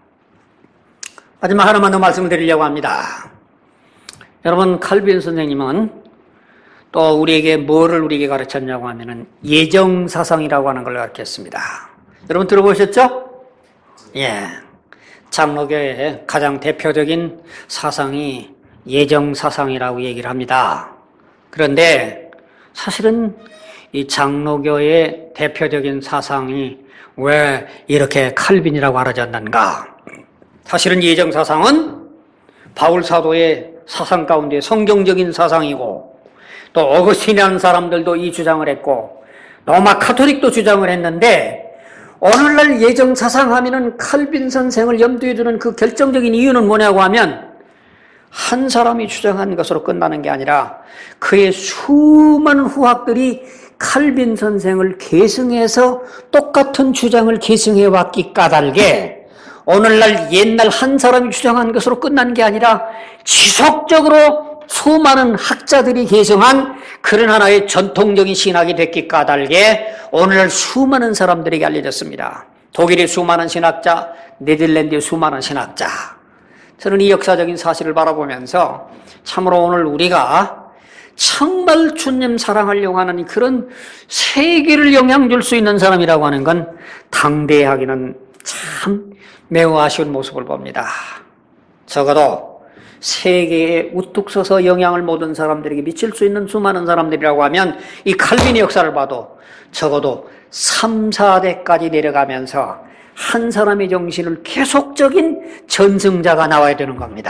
마지막 하나만 더 말씀을 드리려고 합니다. 여러분, 칼빈 선생님은 또 우리에게 뭐를 우리에게 가르쳤냐고 하면은 예정사상이라고 하는 걸 가르쳤습니다. 여러분 들어보셨죠? 예. 장로교의 가장 대표적인 사상이 예정사상이라고 얘기를 합니다. 그런데 사실은 이 장로교의 대표적인 사상이 왜 이렇게 칼빈이라고 알아졌는가? 사실은 예정사상은 바울 사도의 사상 가운데 성경적인 사상이고 또 어거스틴이라는 사람들도 이 주장을 했고 로마 카톨릭도 주장을 했는데 오늘날 예정사상 하면은 칼빈 선생을 염두에 두는 그 결정적인 이유는 뭐냐고 하면 한 사람이 주장한 것으로 끝나는 게 아니라 그의 수많은 후학들이 칼빈 선생을 계승해서 똑같은 주장을 계승해 왔기 까닭에 오늘날 옛날 한 사람이 주장한 것으로 끝난 게 아니라 지속적으로 수많은 학자들이 계승한 그런 하나의 전통적인 신학이 됐기 까닭에 오늘날 수많은 사람들에게 알려졌습니다. 독일의 수많은 신학자, 네덜란드의 수많은 신학자. 저는 이 역사적인 사실을 바라보면서 참으로 오늘 우리가 정말 주님 사랑하려고 하는 그런 세계를 영향 줄 수 있는 사람이라고 하는 건 당대하기는 참 매우 아쉬운 모습을 봅니다. 적어도 세계에 우뚝 서서 영향을 모든 사람들에게 미칠 수 있는 수많은 사람들이라고 하면 이 칼빈의 역사를 봐도 적어도 삼, 사 대까지 내려가면서 한 사람의 정신을 계속적인 전승자가 나와야 되는 겁니다.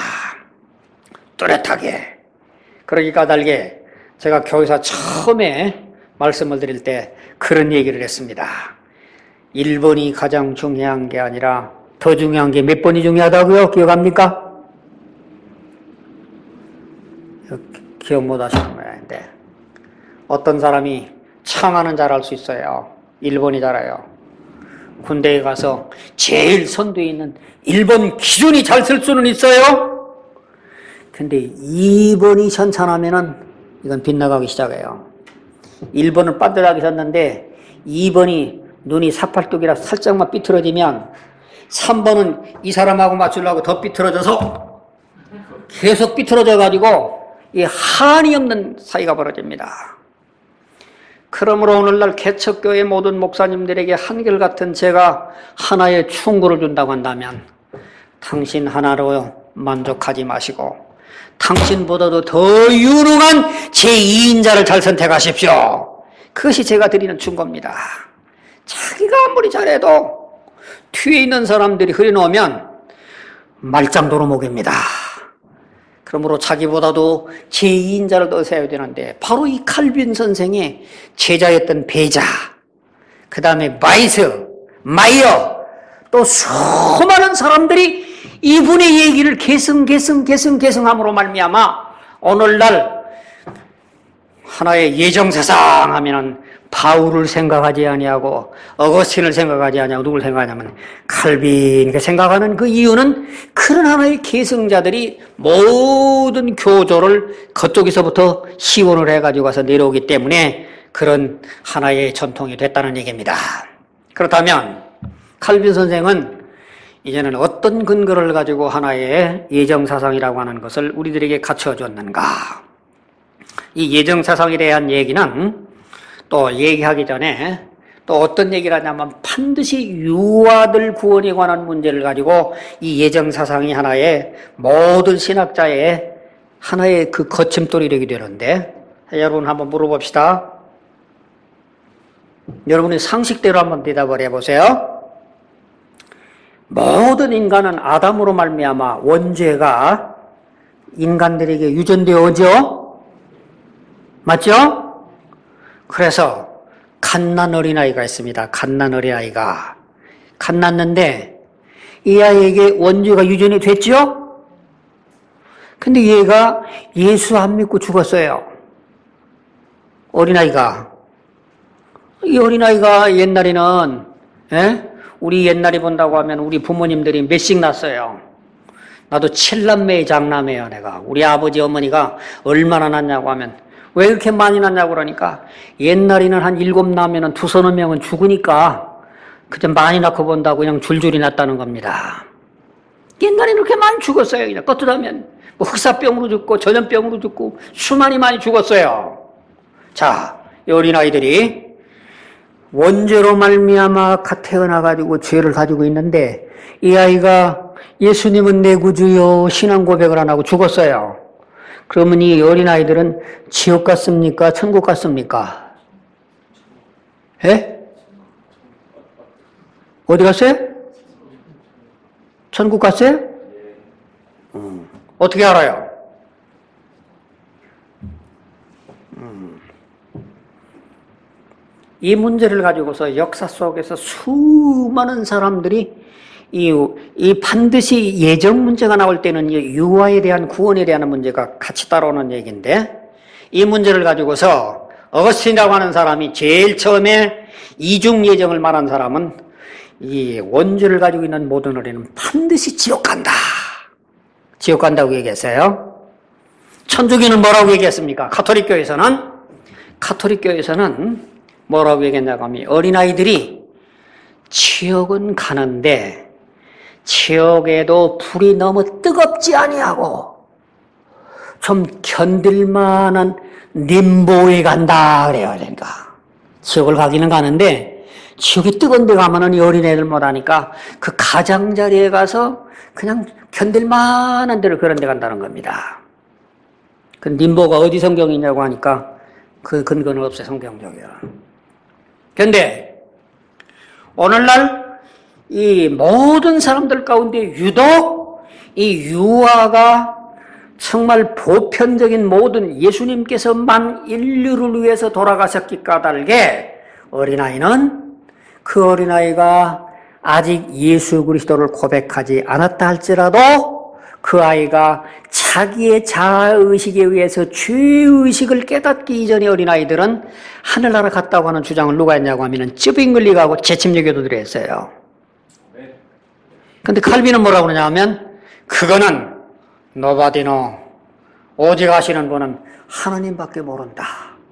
뚜렷하게. 그러기 까닭에 제가 교회사 처음에 말씀을 드릴 때 그런 얘기를 했습니다. 일 번이 가장 중요한 게 아니라 더 중요한 게 몇 번이 중요하다고요? 기억합니까? 기억 못 하시는 모양인데 어떤 사람이 창하는 잘할 수 있어요. 일 번이 잘해요. 군대에 가서 제일 선두에 있는 일 번 기준이 잘 쓸 수는 있어요. 근데 이 번이 현찬하면은 이건 빗나가기 시작해요. 일 번은 빤듯하게 섰는데 이 번이 눈이 사팔뚝이라 살짝만 삐뚤어지면 삼 번은 이 사람하고 맞추려고 더 삐뚤어져서 계속 삐뚤어져가지고 이 한이 없는 사이가 벌어집니다. 그러므로 오늘날 개척교회 모든 목사님들에게 한결같은 제가 하나의 충고를 준다고 한다면 당신 하나로 만족하지 마시고 당신보다도 더 유능한 제이 인자를 잘 선택하십시오. 그것이 제가 드리는 충고입니다. 자기가 아무리 잘해도 뒤에 있는 사람들이 흐려놓으면 말짱도로 목입니다. 그러므로 자기보다도 제이 인자를 더 세워야 되는데 바로 이 칼빈 선생의 제자였던 베자, 그 다음에 바이스, 마이어, 또 수많은 사람들이 이분의 얘기를 계승 계승 계승 계승함으로 말미암아 오늘날 하나의 예정사상 하면은 바울을 생각하지 아니하고 어거스틴을 생각하지 아니하고 누굴 생각하냐면 칼빈을 생각하는 그 이유는 그런 하나의 계승자들이 모든 교조를 그쪽에서부터 시원을 해가지고 가서 내려오기 때문에 그런 하나의 전통이 됐다는 얘기입니다. 그렇다면 칼빈 선생은 이제는 어떤 근거를 가지고 하나의 예정사상이라고 하는 것을 우리들에게 갖춰줬는가? 이 예정사상에 대한 얘기는 또 얘기하기 전에 또 어떤 얘기를 하냐면 반드시 유아들 구원에 관한 문제를 가지고 이 예정사상이 하나의 모든 신학자의 하나의 그 거침돌이 되게 되는데, 여러분 한번 물어봅시다. 여러분의 상식대로 한번 대답을 해보세요. 모든 인간은 아담으로 말미암아 원죄가 인간들에게 유전되어오죠? 맞죠? 그래서 갓난 어린아이가 있습니다. 갓난 어린아이가. 갓 났는데 이 아이에게 원죄가 유전이 됐죠? 근데 얘가 예수 안 믿고 죽었어요. 어린아이가. 이 어린아이가 옛날에는, 에? 우리 옛날에 본다고 하면 우리 부모님들이 몇씩 낳았어요. 나도 칠남매의 장남이에요, 내가. 우리 아버지, 어머니가 얼마나 낳냐고 하면, 왜 이렇게 많이 낳냐고 그러니까, 옛날에는 한 일곱 낳으면 두서너 명은 죽으니까, 그때 많이 낳고 본다고 그냥 줄줄이 낳았다는 겁니다. 옛날에는 그렇게 많이 죽었어요. 그냥 껐더라면, 뭐 흑사병으로 죽고, 전염병으로 죽고, 수많이 많이 죽었어요. 자, 이 어린아이들이, 원죄로 말미암아 태어나가지고 죄를 가지고 있는데 이 아이가 예수님은 내 구주요 신앙 고백을 안 하고 죽었어요. 그러면 이 어린아이들은 지옥 갔습니까? 천국 갔습니까? 예? 어디 갔어요? 천국 갔어요? 음. 어떻게 알아요? 이 문제를 가지고서 역사 속에서 수많은 사람들이 이, 이 반드시 예정 문제가 나올 때는 유아에 대한 구원에 대한 문제가 같이 따라오는 얘기인데, 이 문제를 가지고서 어거스틴이라고 하는 사람이 제일 처음에 이중 예정을 말한 사람은 이 원죄를 가지고 있는 모든 어린은 반드시 지옥 간다. 지옥 간다고 얘기했어요. 천주교는 뭐라고 얘기했습니까? 가톨릭 교에서는 가톨릭 교에서는 뭐라고 얘기했냐고 하면 어린아이들이 지옥은 가는데 지옥에도 불이 너무 뜨겁지 아니하고 좀 견딜만한 님보에 간다 그래요. 그러니까 지옥을 가기는 가는데 지옥이 뜨거운 데 가면은 이 어린애들 못하니까 그 가장자리에 가서 그냥 견딜만한 데를 그런 데 간다는 겁니다. 그 님보가 어디 성경이냐고 하니까 그 근거는 없어요. 성경적이야. 그런데 오늘날 이 모든 사람들 가운데 유독 이 유아가 정말 보편적인 모든 예수님께서만 인류를 위해서 돌아가셨기 까닭에 어린아이는 그 어린아이가 아직 예수 그리스도를 고백하지 않았다 할지라도 그 아이가 자기의 자아의식에 의해서 죄의식을 깨닫기 이전의 어린아이들은 하늘나라 갔다고 하는 주장을 누가 했냐고 하면 쯔빙글리가하고 재침여교도들이 했어요. 근데 칼빈은 뭐라고 그러냐 하면 그거는 노바디노 오직 아시는 분은 하나님밖에 모른다.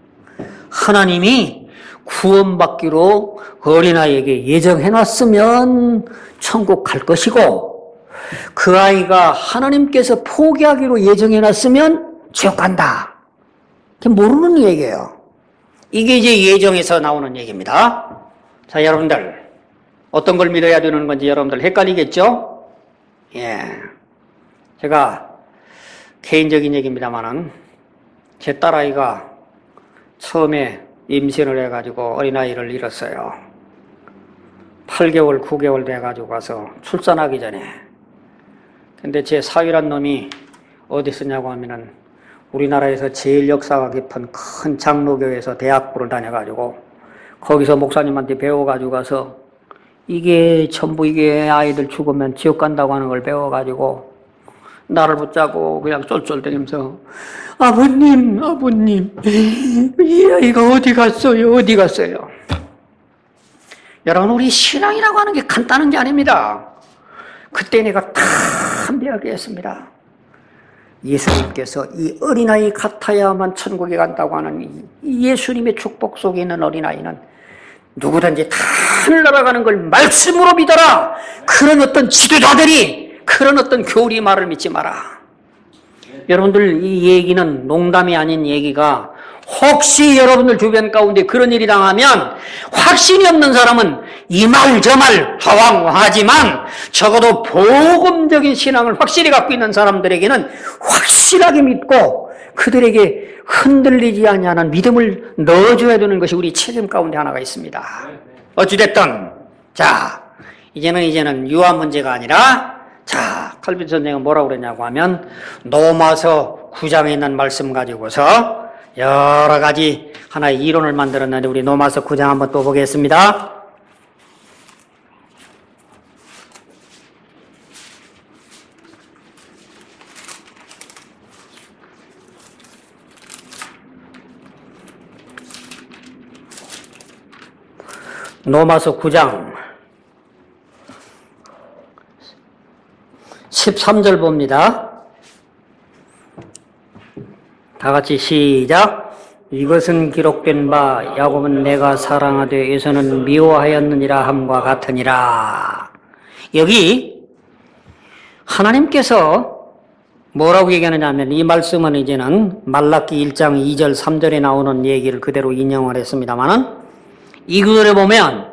하나님이 구원받기로 어린아이에게 예정해놨으면 천국 갈 것이고 그 아이가 하나님께서 포기하기로 예정해놨으면 지옥 간다. 모르는 얘기예요. 이게 이제 예정에서 나오는 얘기입니다. 자, 여러분들 어떤 걸 믿어야 되는 건지 여러분들 헷갈리겠죠? 예, 제가 개인적인 얘기입니다만은 제 딸아이가 처음에 임신을 해가지고 어린아이를 잃었어요. 팔 개월, 구 개월 돼가지고 가서 출산하기 전에. 근데 제 사위란 놈이 어디 쓰냐고 하면은 우리나라에서 제일 역사가 깊은 큰 장로교에서 대학부를 다녀가지고 거기서 목사님한테 배워가지고 가서 이게 전부 이게 아이들 죽으면 지옥 간다고 하는 걸 배워가지고 나를 붙잡고 그냥 쫄쫄대면서 아버님, 아버님, 이 아이가 어디 갔어요? 어디 갔어요? 여러분, 우리 신앙이라고 하는 게 간단한 게 아닙니다. 그때 내가 담대하게 했습니다. 예수님께서 이 어린아이 같아야만 천국에 간다고 하는 이 예수님의 축복 속에 있는 어린아이는 누구든지 다 하늘 날아가는 걸 말씀으로 믿어라. 그런 어떤 지도자들이, 그런 어떤 교리 말을 믿지 마라. 여러분들, 이 얘기는 농담이 아닌 얘기가, 혹시 여러분들 주변 가운데 그런 일이 당하면 확신이 없는 사람은 이 말 저 말 하왕하지만 적어도 복음적인 신앙을 확실히 갖고 있는 사람들에게는 확실하게 믿고 그들에게 흔들리지 아니하는 믿음을 넣어줘야 되는 것이 우리 책임 가운데 하나가 있습니다. 어찌됐든 자, 이제는 이제는 유아 문제가 아니라, 자, 칼빈 선생은 뭐라고 그랬냐고 하면 로마서 구 장에 있는 말씀 가지고서 여러 가지 하나의 이론을 만들었는데, 우리 로마서 구 장 한번 또 보겠습니다. 로마서 구 장 십삼 절 봅니다. 다 같이 시작. 이것은 기록된 바 야곱은 내가 사랑하되 에서는 미워하였느니라 함과 같으니라. 여기 하나님께서 뭐라고 얘기하느냐 하면, 이 말씀은 이제는 말라기 일 장 이 절 삼 절에 나오는 얘기를 그대로 인용을 했습니다만은, 이 구절에 보면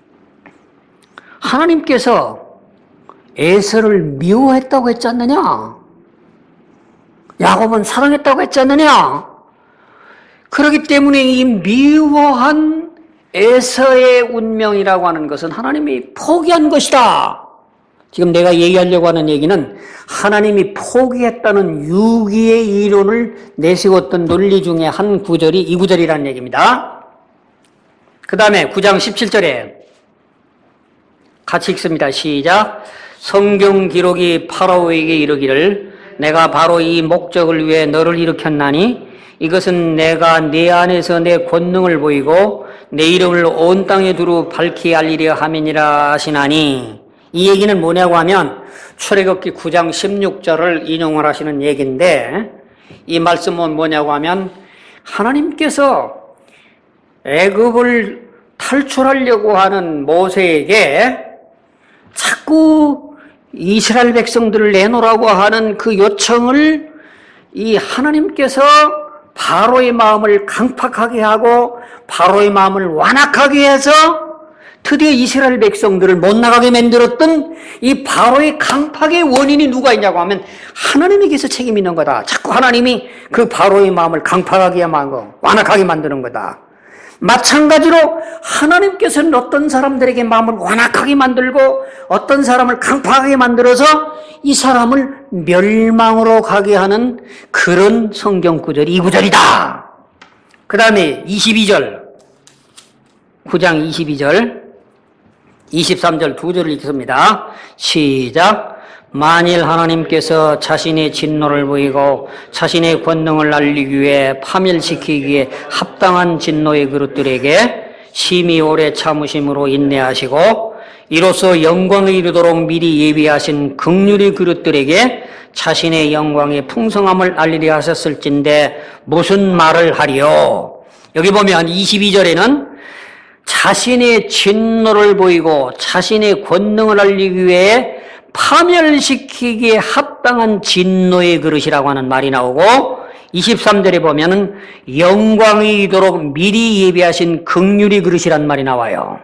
하나님께서 에서를 미워했다고 했지 않느냐? 야곱은 사랑했다고 했지 않느냐? 그렇기 때문에 이 미워한 에서의 운명이라고 하는 것은 하나님이 포기한 것이다. 지금 내가 얘기하려고 하는 얘기는 하나님이 포기했다는 유기의 이론을 내세웠던 논리 중에 한 구절이 이 구절이라는 얘기입니다. 그 다음에 구 장 십칠 절에 같이 읽습니다. 시작. 성경 기록이 파라오에게 이르기를 내가 바로 이 목적을 위해 너를 일으켰나니 이것은 내가 네 안에서 내 권능을 보이고 내 이름을 온 땅에 두루 밝히 알리려 함이니라 하시나니. 이 얘기는 뭐냐고 하면 출애굽기 구 장 십육 절을 인용을 하시는 얘기인데, 이 말씀은 뭐냐고 하면 하나님께서 애굽을 탈출하려고 하는 모세에게 자꾸 이스라엘 백성들을 내놓으라고 하는 그 요청을 이 하나님께서 바로의 마음을 강팍하게 하고 바로의 마음을 완악하게 해서 드디어 이스라엘 백성들을 못 나가게 만들었던 이 바로의 강팍의 원인이 누가 있냐고 하면 하나님에게서 책임이 있는 거다. 자꾸 하나님이 그 바로의 마음을 강팍하게 하고 완악하게 만드는 거다. 마찬가지로 하나님께서는 어떤 사람들에게 마음을 완악하게 만들고 어떤 사람을 강팍하게 만들어서 이 사람을 멸망으로 가게 하는 그런 성경 구절이 이 구절이다. 그 다음에 이십이 절, 구 장 이십이 절, 이십삼 절 두 절을 읽습니다. 시작. 만일 하나님께서 자신의 진노를 보이고 자신의 권능을 알리기 위해 파멸시키기에 합당한 진노의 그릇들에게 심히 오래 참으심으로 인내하시고 이로써 영광에 이르도록 미리 예비하신 긍휼의 그릇들에게 자신의 영광의 풍성함을 알리려 하셨을진데 무슨 말을 하리요. 여기 보면 이십이 절에는 자신의 진노를 보이고 자신의 권능을 알리기 위해 파멸시키기에 합당한 진노의 그릇이라고 하는 말이 나오고, 이십삼 절에 보면은 영광이 이도록 미리 예비하신 긍휼의 그릇이란 말이 나와요.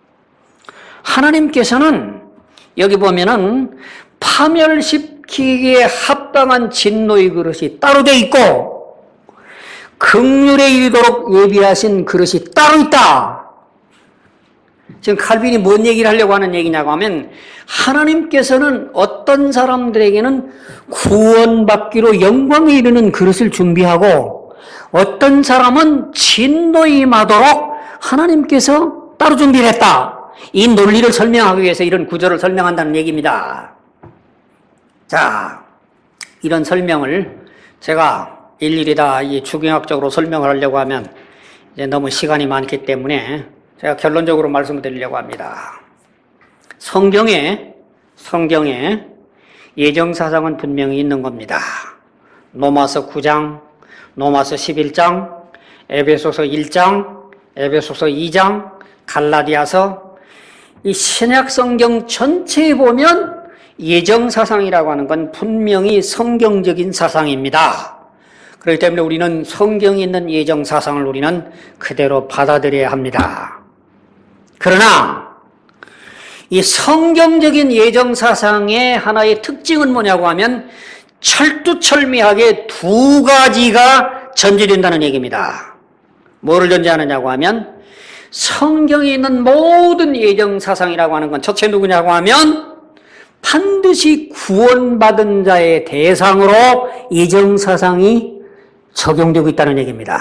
하나님께서는 여기 보면은 파멸시키기에 합당한 진노의 그릇이 따로 돼 있고 긍휼에 이르도록 예비하신 그릇이 따로 있다. 지금 칼빈이 뭔 얘기를 하려고 하는 얘기냐고 하면 하나님께서는 어떤 사람들에게는 구원받기로 영광에 이르는 그릇을 준비하고 어떤 사람은 진노에 임하도록 하나님께서 따로 준비를 했다. 이 논리를 설명하기 위해서 이런 구절을 설명한다는 얘기입니다. 자, 이런 설명을 제가 일일이 다 이 주경학적으로 설명을 하려고 하면 이제 너무 시간이 많기 때문에 제가 결론적으로 말씀을 드리려고 합니다. 성경에, 성경에 예정사상은 분명히 있는 겁니다. 로마서 구 장, 로마서 십일 장, 에베소서 일 장, 에베소서 이 장, 갈라디아서 이 신약 성경 전체에 보면 예정 사상이라고 하는 건 분명히 성경적인 사상입니다. 그렇기 때문에 우리는 성경에 있는 예정 사상을 우리는 그대로 받아들여야 합니다. 그러나 이 성경적인 예정 사상의 하나의 특징은 뭐냐고 하면 철두철미하게 두 가지가 전제된다는 얘기입니다. 뭐를 전제하느냐고 하면 성경에 있는 모든 예정 사상이라고 하는 건 첫째 누구냐고 하면 반드시 구원받은 자의 대상으로 예정 사상이 적용되고 있다는 얘기입니다.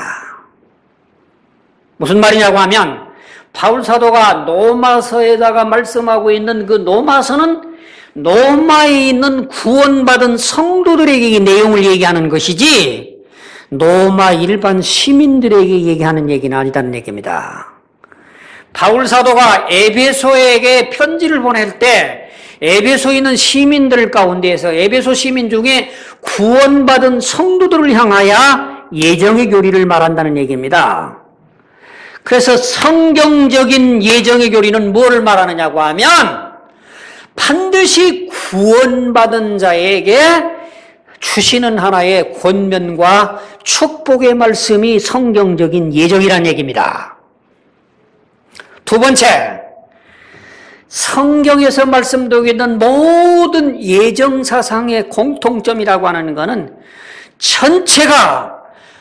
무슨 말이냐고 하면 바울 사도가 로마서에다가 말씀하고 있는 그 로마서는 로마에 있는 구원받은 성도들에게 이 내용을 얘기하는 것이지 로마 일반 시민들에게 얘기하는 얘기는 아니다는 얘기입니다. 바울 사도가 에베소에게 편지를 보낼 때 에베소에 있는 시민들 가운데에서 에베소 시민 중에 구원받은 성도들을 향하여 예정의 교리를 말한다는 얘기입니다. 그래서 성경적인 예정의 교리는 무엇을 말하느냐고 하면 반드시 구원받은 자에게 주시는 하나의 권면과 축복의 말씀이 성경적인 예정이라는 얘기입니다. 두 번째, 성경에서 말씀되고 있는 모든 예정사상의 공통점이라고 하는 것은 전체가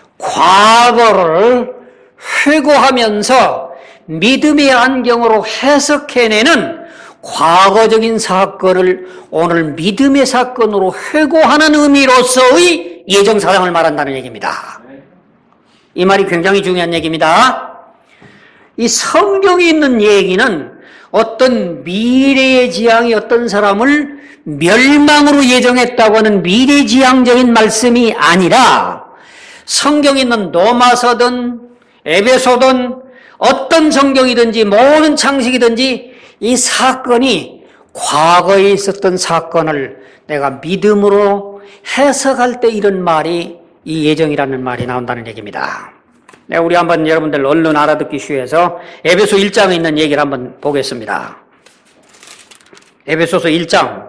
과거를 회고하면서 믿음의 안경으로 해석해내는 과거적인 사건을 오늘 믿음의 사건으로 회고하는 의미로서의 예정사상을 말한다는 얘기입니다. 이 말이 굉장히 중요한 얘기입니다. 이 성경에 있는 얘기는 어떤 미래의 지향이 어떤 사람을 멸망으로 예정했다고 하는 미래지향적인 말씀이 아니라 성경에 있는 로마서든 에베소든 어떤 성경이든지 모든 창식이든지 이 사건이 과거에 있었던 사건을 내가 믿음으로 해석할 때 이런 말이 이 예정이라는 말이 나온다는 얘기입니다. 네, 우리 한번 여러분들 얼른 알아듣기 위해서 에베소 일 장에 있는 얘기를 한번 보겠습니다. 에베소서 일 장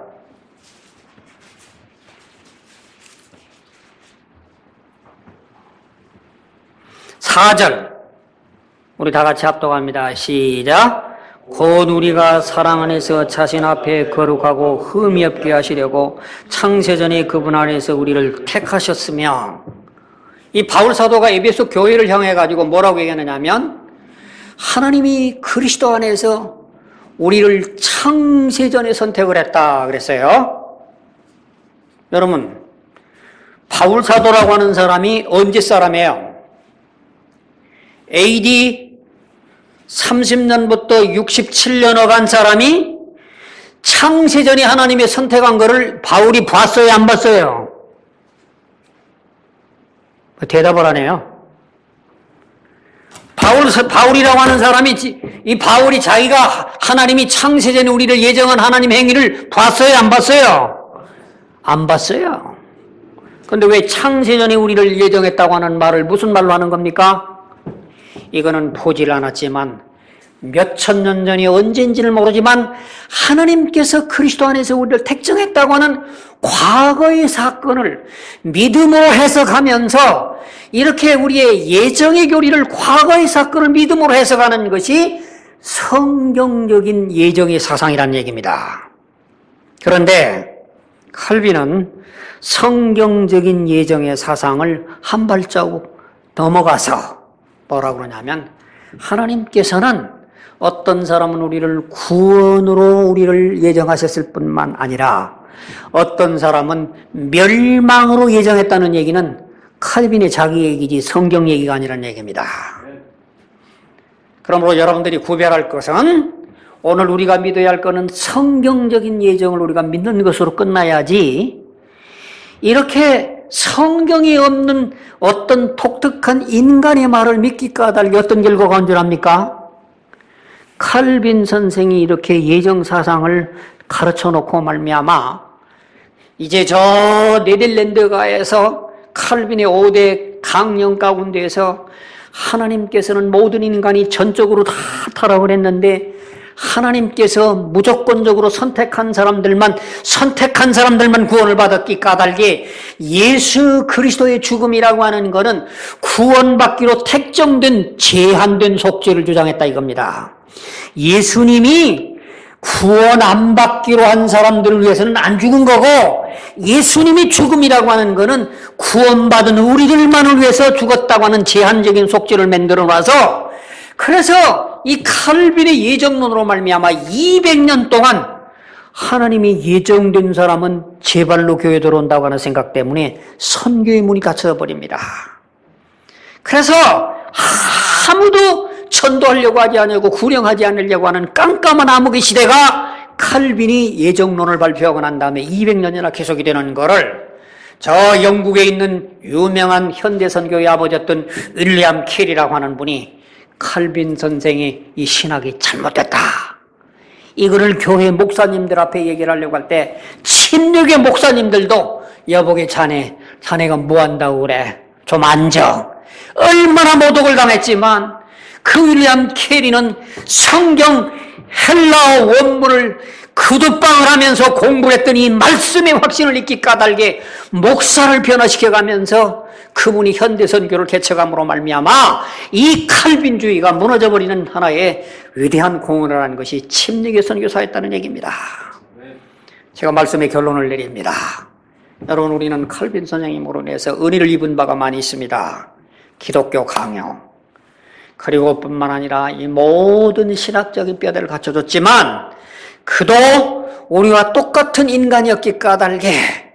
사 절 우리 다 같이 합독합니다. 시작. 곧 우리가 사랑 안에서 자신 앞에 거룩하고 흠이 없게 하시려고 창세전에 그분 안에서 우리를 택하셨으며, 이 바울 사도가 에베소 교회를 향해 가지고 뭐라고 얘기하느냐면 하나님이 그리스도 안에서 우리를 창세전에 선택을 했다 그랬어요. 여러분, 바울 사도라고 하는 사람이 언제 사람이에요? 에이디 삼십 년부터 육십칠 년 어간 사람이 창세전에 하나님이 선택한 것을 바울이 봤어요, 안 봤어요? 대답을 하네요. 바울, 바울이라고 하는 사람이, 이 바울이 자기가 하나님이 창세전에 우리를 예정한 하나님 행위를 봤어요, 안 봤어요? 안 봤어요. 근데 왜 창세전에 우리를 예정했다고 하는 말을 무슨 말로 하는 겁니까? 이거는 보질 않았지만 몇천 년 전이 언제인지를 모르지만 하나님께서 그리스도 안에서 우리를 택정했다고 하는 과거의 사건을 믿음으로 해석하면서 이렇게 우리의 예정의 교리를 과거의 사건을 믿음으로 해석하는 것이 성경적인 예정의 사상이라는 얘기입니다. 그런데 칼빈은 성경적인 예정의 사상을 한 발자국 넘어가서 뭐라고 그러냐면 하나님께서는 어떤 사람은 우리를 구원으로 우리를 예정하셨을 뿐만 아니라 어떤 사람은 멸망으로 예정했다는 얘기는 칼빈의 자기 얘기지 성경 얘기가 아니라는 얘기입니다. 그러므로 여러분들이 구별할 것은 오늘 우리가 믿어야 할 것은 성경적인 예정을 우리가 믿는 것으로 끝나야지 이렇게 성경이 없는 어떤 독특한 인간의 말을 믿기까 달리 어떤 결과가 온 줄 압니까? 칼빈 선생이 이렇게 예정사상을 가르쳐 놓고 말미암아 이제 저 네덜란드가에서 칼빈의 오 대 강령 가운데에서 하나님께서는 모든 인간이 전적으로 다 타락을 했는데 하나님께서 무조건적으로 선택한 사람들만 선택한 사람들만 구원을 받았기 까닭에 예수 그리스도의 죽음이라고 하는 것은 구원받기로 택정된 제한된 속죄를 주장했다 이겁니다. 예수님이 구원 안 받기로 한 사람들을 위해서는 안 죽은 거고 예수님이 죽음이라고 하는 것은 구원받은 우리들만을 위해서 죽었다고 하는 제한적인 속죄를 만들어 놔서 그래서 이 칼빈의 예정론으로 말미암아 이백 년 동안 하나님이 예정된 사람은 제발로 교회에 들어온다고 하는 생각 때문에 선교의 문이 닫혀 버립니다. 그래서 아무도 전도하려고 하지 않고 구령하지 않으려고 하는 깜깜한 암흑의 시대가 칼빈이 예정론을 발표하고 난 다음에 이백 년이나 계속이 되는 거를 저 영국에 있는 유명한 현대 선교의 아버지였던 윌리엄 캐리라고 하는 분이 칼빈 선생의 이 신학이 잘못됐다. 이거를 교회 목사님들 앞에 얘기를 하려고 할 때 침략의 목사님들도 여보게 자네, 자네가 뭐 한다고 그래? 좀 앉아. 얼마나 모독을 당했지만 그 윌리엄 캐리는 성경 헬라어 원문을 구두방을 하면서 공부를 했더니 말씀의 확신을 잊기 까닭에 목사를 변화시켜가면서 그분이 현대선교를 개척함으로 말미암아 이 칼빈주의가 무너져버리는 하나의 위대한 공헌을 한 것이 침략의 선교사였다는 얘기입니다. 제가 말씀의 결론을 내립니다. 여러분, 우리는 칼빈 선생님으로 인해서 은혜를 입은 바가 많이 있습니다. 기독교 강요, 그리고 뿐만 아니라 이 모든 신학적인 뼈대를 갖춰줬지만 그도 우리와 똑같은 인간이었기 까닭에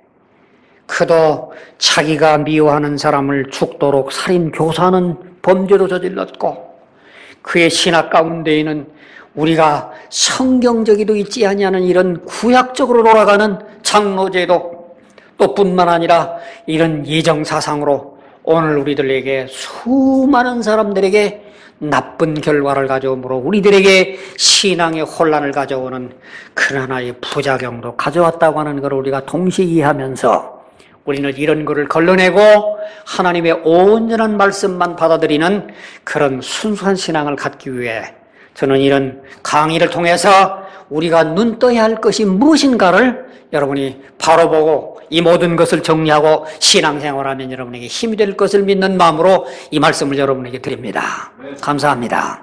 그도 자기가 미워하는 사람을 죽도록 살인, 교사하는 범죄도 저질렀고 그의 신학 가운데에는 우리가 성경적이도 있지 아니하는 이런 구약적으로 돌아가는 장로제도 또 뿐만 아니라 이런 예정사상으로 오늘 우리들에게 수많은 사람들에게 나쁜 결과를 가져오므로 우리들에게 신앙의 혼란을 가져오는 그런 하나의 부작용도 가져왔다고 하는 것을 우리가 동시에 이해하면서 우리는 이런 것을 걸러내고 하나님의 온전한 말씀만 받아들이는 그런 순수한 신앙을 갖기 위해 저는 이런 강의를 통해서 우리가 눈 떠야 할 것이 무엇인가를 여러분이 바로 보고 이 모든 것을 정리하고 신앙생활하면 여러분에게 힘이 될 것을 믿는 마음으로 이 말씀을 여러분에게 드립니다. 감사합니다.